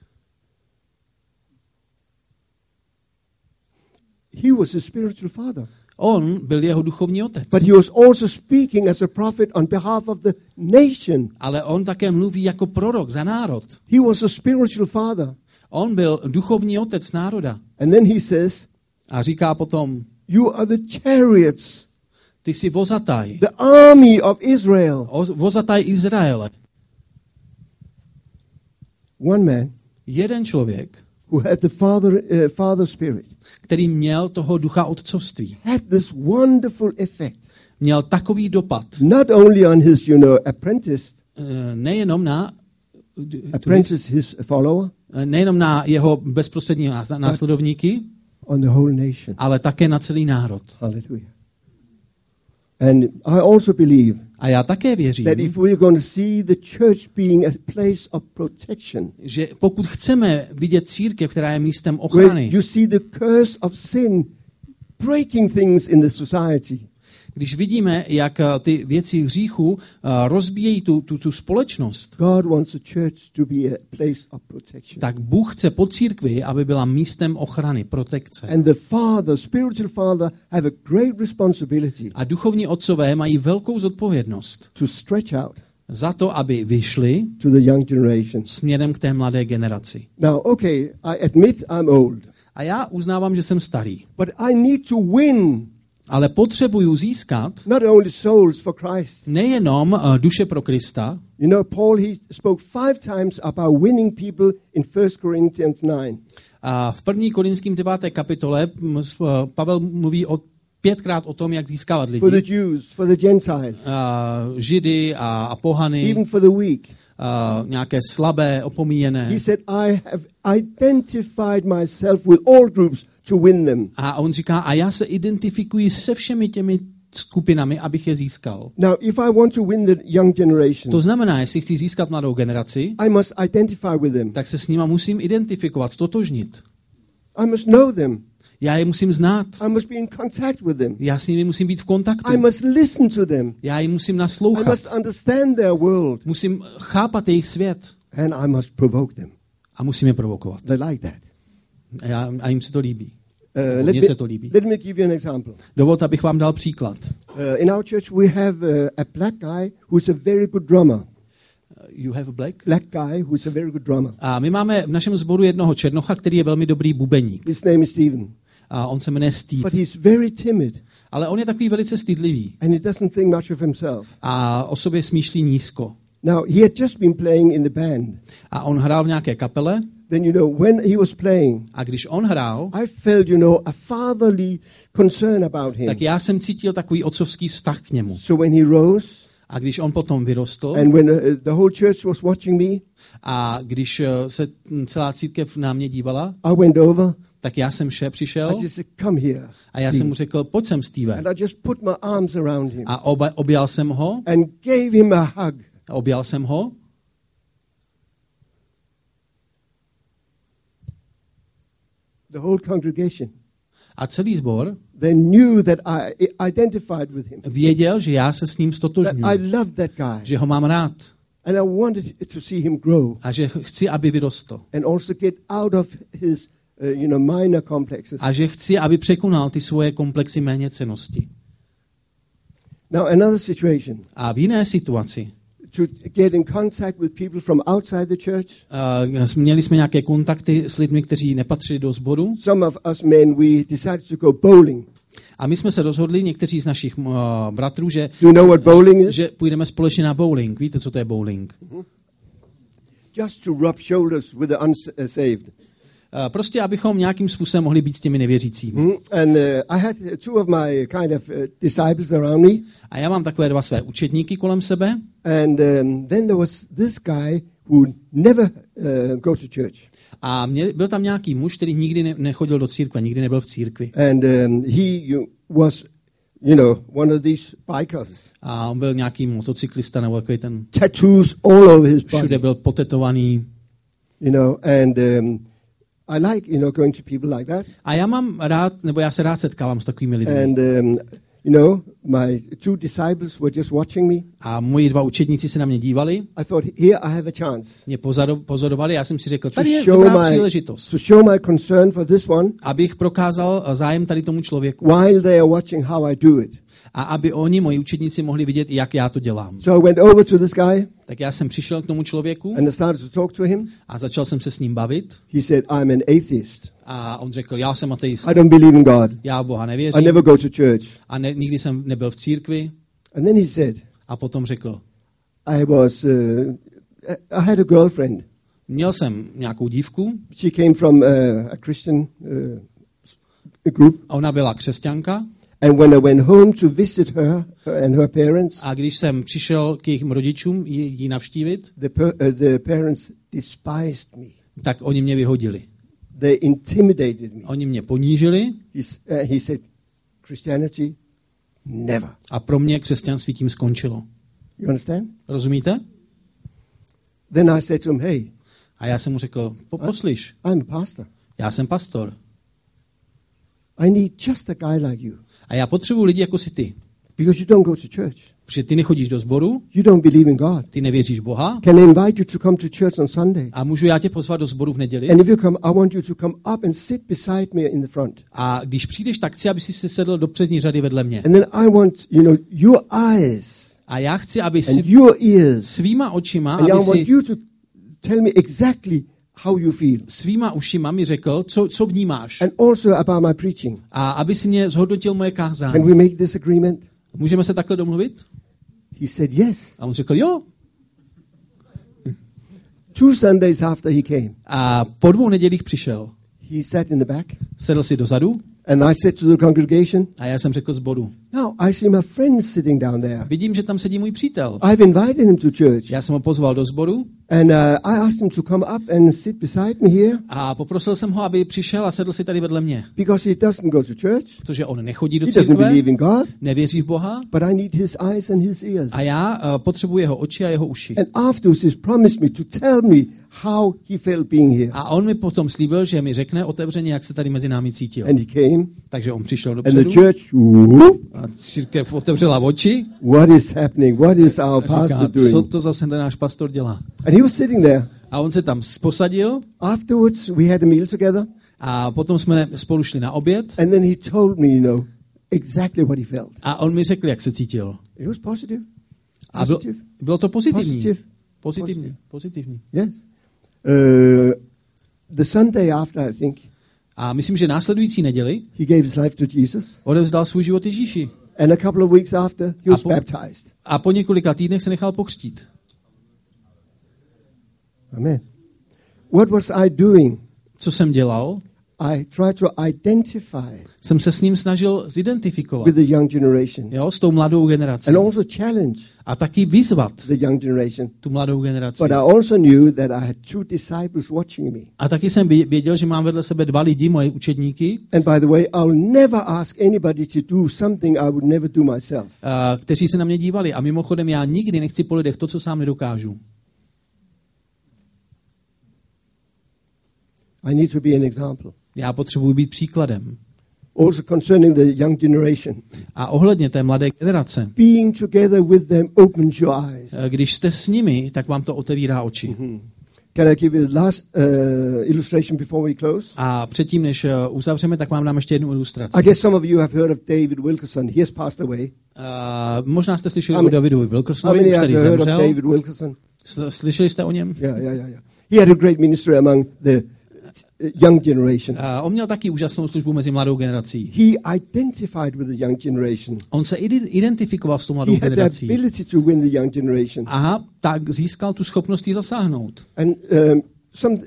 He was a spiritual father. On byl jeho duchovní otec. But he was also speaking as a prophet on behalf of the nation. Ale on také mluví jako prorok za národ. He was a spiritual father. On byl duchovní otec národa. And then he says, A říká potom, you are the chariots, ty jsi vozataj. the army of Israel. O- Vozataj Izraele. One man Jeden člověk, who had the father, uh, father spirit který měl toho ducha otcovství, had this wonderful effect, měl takový dopad, not only on his, you know, apprentice, eh, nejenom na, apprentice, his follower, nejenom na jeho bezprostřední nás- následovníky, on the whole nation. ale také na celý národ. Hallelujah. And I also believe A já také věřím, that if we're going to see the church being a place of protection, že pokud chceme vidět církev, která je místem where ochrany, you see the curse of sin breaking things in the society, když vidíme, jak eh, ty věci hříchu eh, rozbíjejí tu, tu, tu společnost, God wants a church to be a place of protection. tak Bůh chce po církvi, aby byla místem ochrany, protekce. And the father, spiritual father, have a great responsibility A duchovní otcové mají velkou zodpovědnost to stretch out za to, aby vyšli to the young generation. směrem k té mladé generaci. Now, okay, I admit I'm old, A já uznávám, že jsem starý, but I need to win ale potřebuju získat not only souls for Christ. nejenom uh, duše pro Krista. You know, Paul, he spoke five times about winning people in First Corinthians nine. A v první Korinským deváté kapitole m, s- uh, Pavel mluví o pětkrát o tom, jak získávat For the lidi. Jews, for the Gentiles, Uh, Židy a, a pohany, even for the weak. uh, nějaké slabé, opomíjené. He said, I have identified myself with all groups to win them. A on říká, a já se identifikuji se všemi těmi skupinami, abych je získal. Now, if I want to win the young generation, To znamená, jestli chci získat mladou generaci, I must identify with them. tak se s nima musím identifikovat, stotožnit. I must know them. Já je musím znát. I must be in contact with them. Já s nimi musím být v kontaktu. I must listen to them. Já jim musím I naslouchat. must understand their world. Musím chápat jejich svět. And I must provoke them. A musím je provokovat. They like that. A, já, a jim se to líbí. Uh, let, Mně me, se to líbí. let me give you an example. Dovolte, abych vám dal příklad. Uh, in our church, we have uh, a black guy who's a very good drummer. You have a black? Black guy who's a very good drummer. A my máme v našem sboru jednoho černocha, který je velmi dobrý bubeník. His name is Stephen. A on se jmenuje Steve. But he's very timid Ale on je takový velice stydlivý. and he doesn't think much of himself. A o sobě smýšlí nízko. Now, he had just been playing in the band. A on hrál v nějaké kapele. Then, you know, when he was playing, A když on hrál, I felt, you know, a fatherly concern about him. tak já jsem cítil takový otcovský vztah k němu. So when he rose, A když on potom vyrostl and when uh, the whole church was watching me, a když eh, se celá církev na mě dívala, I went over. tak já jsem vše přišel I just said, come here, a já jsem Steve. mu řekl, pojď sem, Steve. And I just put my arms around him A oba, objal jsem ho, and gave him a hug. a objal jsem ho The whole congregation, a celý sbor they knew that I i- identified with him, věděl, že já se s ním that I stotožňuji, loved that guy, že ho mám rád and I wanted to see him grow a že chci, aby vyrostl. and also get out of his, uh, you know, minor complexes. A že chci, aby překonal ty svoje komplexy méněcennosti. Now, another situation, A v jiné situaci to get in contact with people from outside the church. uh, měli jsme nějaké kontakty s lidmi, kteří nepatřili do sboru. Some of us men, we decided to go bowling. A my jsme se rozhodli, někteří z našich uh, bratrů, že, Do you know what bowling is? že půjdeme společně na bowling. Víte, co to je bowling? Just to rub shoulders with the unsaved. Uh, prostě, abychom nějakým způsobem mohli být s těmi nevěřícími. Mm. And uh, I had two of my kind of uh, disciples around me. A já mám takové dva své učedníky kolem sebe. And um, then there was this guy who never uh, go to church. A mě, byl tam nějaký muž, který nikdy ne, nechodil do církve, nikdy nebyl v církvi. And um, he you, was, you know, one of these bikers. A on byl nějaký motocyklista nebo takový ten, Tattoos all over his body. všude byl potetovaný. You know, and um, I like, you know, going to people like that. A já mám rád, nebo já se rád setkávám s takovými lidmi. And, um, you know, my two disciples were just watching me. A moji dva učedníci se na mě dívali, I thought, here I have a chance mě pozoro- pozorovali, já jsem si řekl, to tady je show, dobrá my, příležitost, to show my concern for this one abych prokázal zájem tady tomu člověku. while they are watching how I do it. A aby oni, moji učedníci, mohli vidět, jak já to dělám. So I went over to this guy Tak já jsem přišel k tomu člověku and I started to talk to him. a začal jsem se s ním bavit. He said, I'm an atheist. A on řekl, já jsem ateista, I don't believe in God. já v Boha I nevěřím never go to church. a ne, nikdy jsem nebyl v církvi. And then he said, A potom řekl, I was, uh, I had a girlfriend. měl jsem nějakou dívku, She came from uh, a Christian uh, group. a ona byla křesťanka. And when I went home to visit her, her and her parents, A když jsem přišel k jejich rodičům jí, jí navštívit, the, per, uh, the parents despised me. tak oni mě vyhodili. They intimidated me. Oni mě ponížili He, s- uh, he said, Christianity, Never. A pro mě křesťanství tím skončilo. You understand? Rozumíte? Then I said to him, hey, A já jsem mu řekl, po, poslyš, I'm a pastor. já jsem pastor. I need just a guy like you. A já potřebuji lidi jako si ty. Because you don't go to church. Protože ty nechodíš do sboru, You don't believe in God. ty nevěříš Boha. Can I invite you to come to church on Sunday? A můžu já tě pozvat do sboru v neděli. And if you come, I want you to come up and sit beside me in the front. A když přijdeš, tak chci, aby si se sedl do přední řady vedle mě. And then I want, you know, your eyes A já chci, aby and si your ears. svýma očima, And I aby want si you to tell me exactly how you feel. svýma ušima mi řekl, co, co vnímáš. And also about my preaching. A aby si mě zhodnotil moje Can kázání. we make this agreement? Můžeme se takhle domluvit? He said yes. A on řekl, jo. Two Sundays after he came, A po dvou nedělích přišel. he sat in the back. Sedl si dozadu And I said to the congregation, a já jsem řekl zboru. now I see my friend sitting down there. Vidím, že tam sedí můj přítel. I've invited him to church. Já jsem ho pozval do sboru And uh, I asked him to come up and sit beside me here a poprosil jsem ho, aby přišel a sedl si tady vedle mě. because he doesn't go to church. Protože on nechodí do He doesn't církve, believe in God. nevěří v Boha But I need his eyes and his ears. a já uh, potřebuji jeho oči a jeho uši. And afterwards, he's promised me to tell me how he felt being here. A on mi potom slíbil, že mi řekne otevřeně, jak se tady mezi námi cítil. And he came, Takže on přišel and the dopředu church, whoop, a církev otevřela oči what is happening? What is our a říká, pastor co doing? to zase ten náš pastor dělá. And he was sitting there. A on se tam posadil Afterwards, we had a meal together. a potom jsme spolu šli na oběd And then he told me, you know, exactly what he felt. a on mi řekl, jak se cítil. It was positive. A bylo, Positive. bylo to pozitivní. Positive. Pozitivní. Pozitivní. Yes. Uh, the Sunday after, I think, A myslím, že následující neděli he gave his life to Jesus. odevzdal svůj život Ježíši. And a couple of weeks after, he was A po- baptized. A po několika týdnech se nechal pokřtít. Amen. What was I doing? Co jsem dělal? I tried to identify Jsem se s ním snažil zidentifikovat. with the young generation Jo, s tou mladou generací. and also challenge A taky vyzvat the young generation. tu mladou generaci. But I also knew that I had two disciples watching me. A taky jsem vě- věděl, že mám vedle sebe dva lidi, moje učedníky, And by the way, I'll never ask anybody to do something I would never do myself. a, kteří se na mě dívali. A mimochodem já nikdy nechci po lidech to, co sám nedokážu. I need to be an example. Já potřebuji být příkladem. Also concerning the young generation. A ohledně té mladé generace, Being together with them opens your eyes. a, když jste s nimi, tak vám to otevírá oči. Can I give you the last uh, illustration before we close? A předtím, než a, uzavřeme, tak vám dám ještě jednu ilustraci. I guess some of you have heard of David Wilkerson. He has passed away. A, možná jste slyšeli How o many- Davidu How Wilkersonovi, many už have tady heard of zemřel. David Wilkerson? S- Slyšeli jste o něm? Yeah, yeah, yeah, yeah. He had a great ministry among the uh, young generation. A on měl taky úžasnou službu mezi mladou generací. He identified with the young generation. On se ide- identifikoval s tou mladou He had the generací. ability to win the young generation. Aha, tak získal tu schopnost jí zasáhnout. And um, some,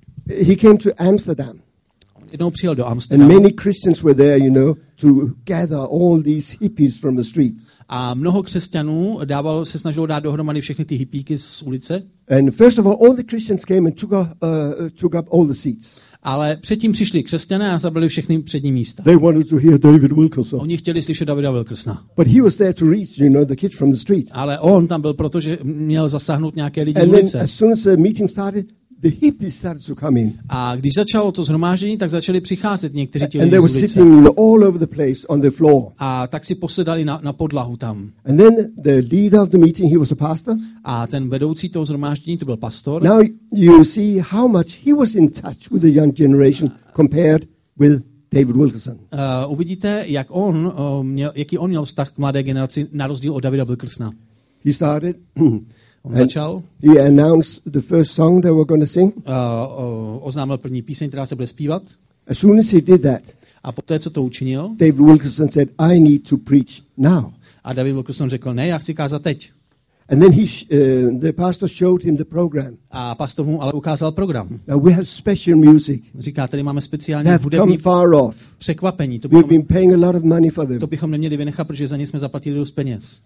he came to Amsterdam. Jednou přijel do And Amsterdamu many Christians were there, you know, to gather all these hippies from the street. a mnoho křesťanů dávalo, se snažilo dát dohromady všechny ty hippíky z ulice, And first of all, all the Christians came and took, up, uh, took up all the seats. ale předtím přišli křesťané a zabrali všechny přední místa. They wanted to hear David Wilkerson. Oni chtěli slyšet Davida Wilkersona. But he was there to reach, you know, the kids from the street. Ale on tam byl proto, že měl zasáhnout nějaké lidi z And then ulice. as soon as the meeting started, the hippies started to come in. A když začalo to shromáždění, tak začali přicházet někteří ti And lidi they z were ulice. sitting, you know, all over the place on the floor. A tak si posedali na, na podlahu tam. And then the leader of the meeting, he was a pastor. A ten vedoucí toho shromáždění, to byl pastor. Now you see how much he was in touch with the young generation compared with David Wilkerson. Uh, uvidíte, jak on, uh, měl, jaký on měl vztah k mladé generaci, na rozdíl od Davida Wilkersona. He started. On And začal, he announced the first song they were going to sing. uh, uh, oznámil první píseň, která se bude zpívat. As soon as he did that, A poté, co to učinil, David Wilkerson said, I need to preach now. a David Wilkerson řekl, ne, já chci kázat teď. And then he, sh- uh, the pastor showed him the program. A pastor mu ale ukázal program. Now we have special music. Říká, tady máme They speciální have come hudební far off. překvapení. To We've bychom, been paying a lot of money for them. to bychom neměli vynechat, protože za ně jsme zaplatili dost peněz.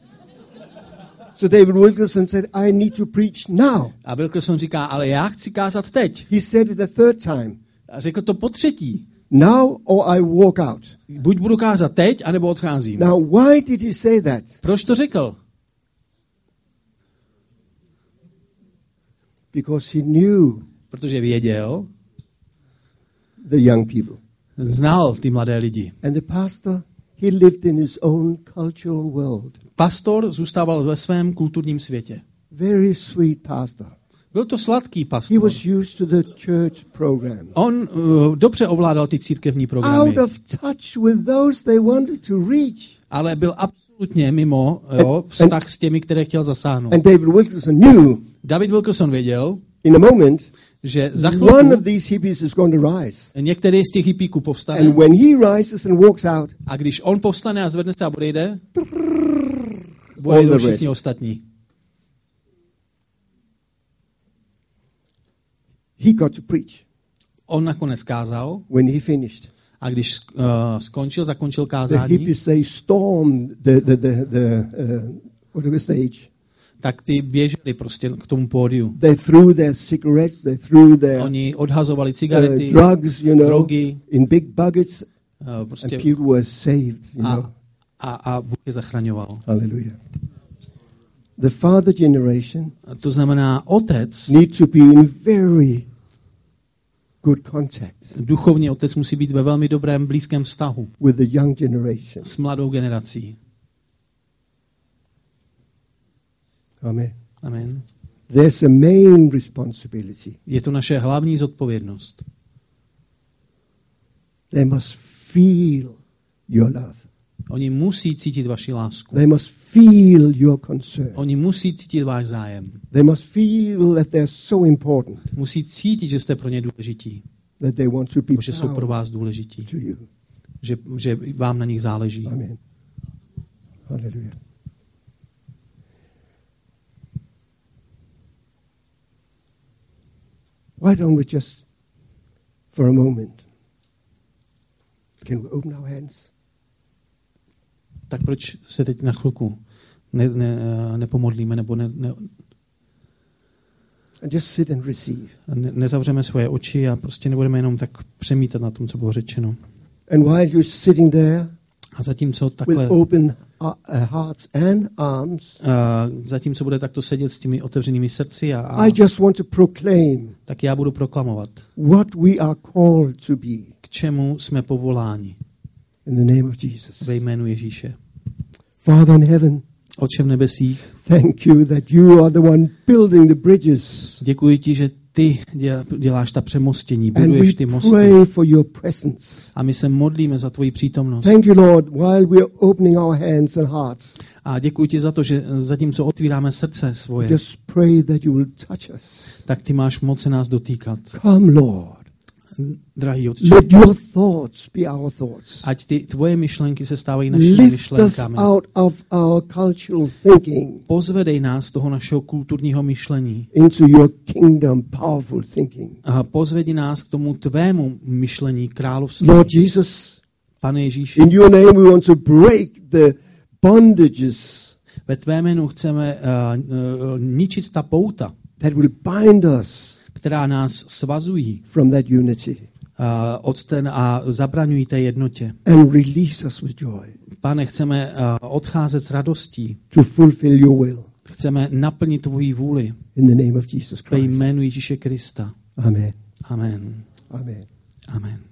So David Wilkerson said, I need to preach now. A Wilkerson říká, ale já chci kázat teď. He said it a third time. A řekl to po třetí. now or I walk out. Buď budu kázat teď, anebo odcházím. Now, why did he say that? Proč to řekl? Because he knew Protože věděl, the young people. znal ty mladé lidi. And the pastor, he lived in his own cultural world. Pastor zůstával ve svém kulturním světě. Very sweet pastor. Byl to sladký He pastor. was used to the church program. On uh, dobře ovládal ty církevní programy, Out of touch with those they wanted to reach. ale byl absolutně mimo jo, vztah s těmi, které chtěl zasáhnout. And David Wilkerson knew David Wilkerson věděl, in a moment že za one chvilku of these hippies is going to rise. některý z těch hippíků povstane And when he rises and walks out, a když on povstane a zvedne se a odejde, all odejdou the všichni rest. ostatní. He got to preach. On nakonec kázal When he finished, a když uh, skončil, zakončil the kázání, hippies, they stormed the, the, the, the uh, what was the stage. tak ty běželi prostě k tomu pódiu. They threw their cigarettes, they threw their Oni odhazovali uh, cigarety, drugs, you know, drogy, in big buckets, uh, prostě and people were saved, you know. a, a, a Bůh je zachraňoval. Hallelujah. The father generation A to znamená, otec, need to be in very good contact duchovní otec musí být ve velmi dobrém blízkém vztahu with the young generation. s mladou generací. Amen. Amen. There's a main responsibility. Je to naše hlavní zodpovědnost. They must feel your love. Oni musí cítit vaši lásku. They must feel your concern. Oni musí cítit váš zájem. They must feel that they're so important, Musí cítit, že jste pro ně důležití. that they want to be Že jsou pro proud vás důležití. to you. Že, že vám na nich záleží. Amen. Hallelujah. Why don't we just, for a moment, can we open our hands? Tak proč se teď na chvilku ne, ne, nepomodlíme nebo ne, ne, And just sit and receive. ne, nezavřeme svoje oči a prostě nebudeme jenom tak přemítat na tom, co bylo řečeno. And while you're sitting there A zatímco with takhle, open uh, uh, hearts and arms, uh, zatímco bude takto sedět s těmi otevřenými srdci a, a I just want to proclaim tak já budu proklamovat, what we are called to be k čemu jsme povoláni in the name of Jesus. ve jménu Ježíše. Father in heaven, Otče v nebesích, thank you that you are the one building the bridges. děkuji ti, že ty děláš ta přemostění, And we buduješ ty mosty. pray for your presence. A my se modlíme za tvoji přítomnost. Thank you, Lord, while we are opening our hands and hearts. A děkuji ti za to, že zatímco otvíráme srdce svoje, Just pray that you will touch us. tak ty máš moc se nás dotýkat. Come, Lord. Drahý Otče, Let your thoughts be our thoughts. ať ty tvoje myšlenky se stávají našimi Lift us myšlenkami. out of our cultural thinking Pozvedej nás z toho našeho kulturního myšlení into your kingdom powerful thinking. a pozvedi nás k tomu tvému myšlení království. Lord Jesus, Pane Ježíši, in your name we want to break the bondages ve tvé jménu chceme uh, uh, ničit ta pouta, that will bind us která nás svazují from that unity uh, od ten a zabraňují té jednotě. and release us with joy Pane, chceme uh, odcházet s radostí. to fulfill your will. Chceme naplnit tvoji vůli In the name of Jesus ve Christ. jménu Ježíše Krista. Amen. Amen. Amen. Amen.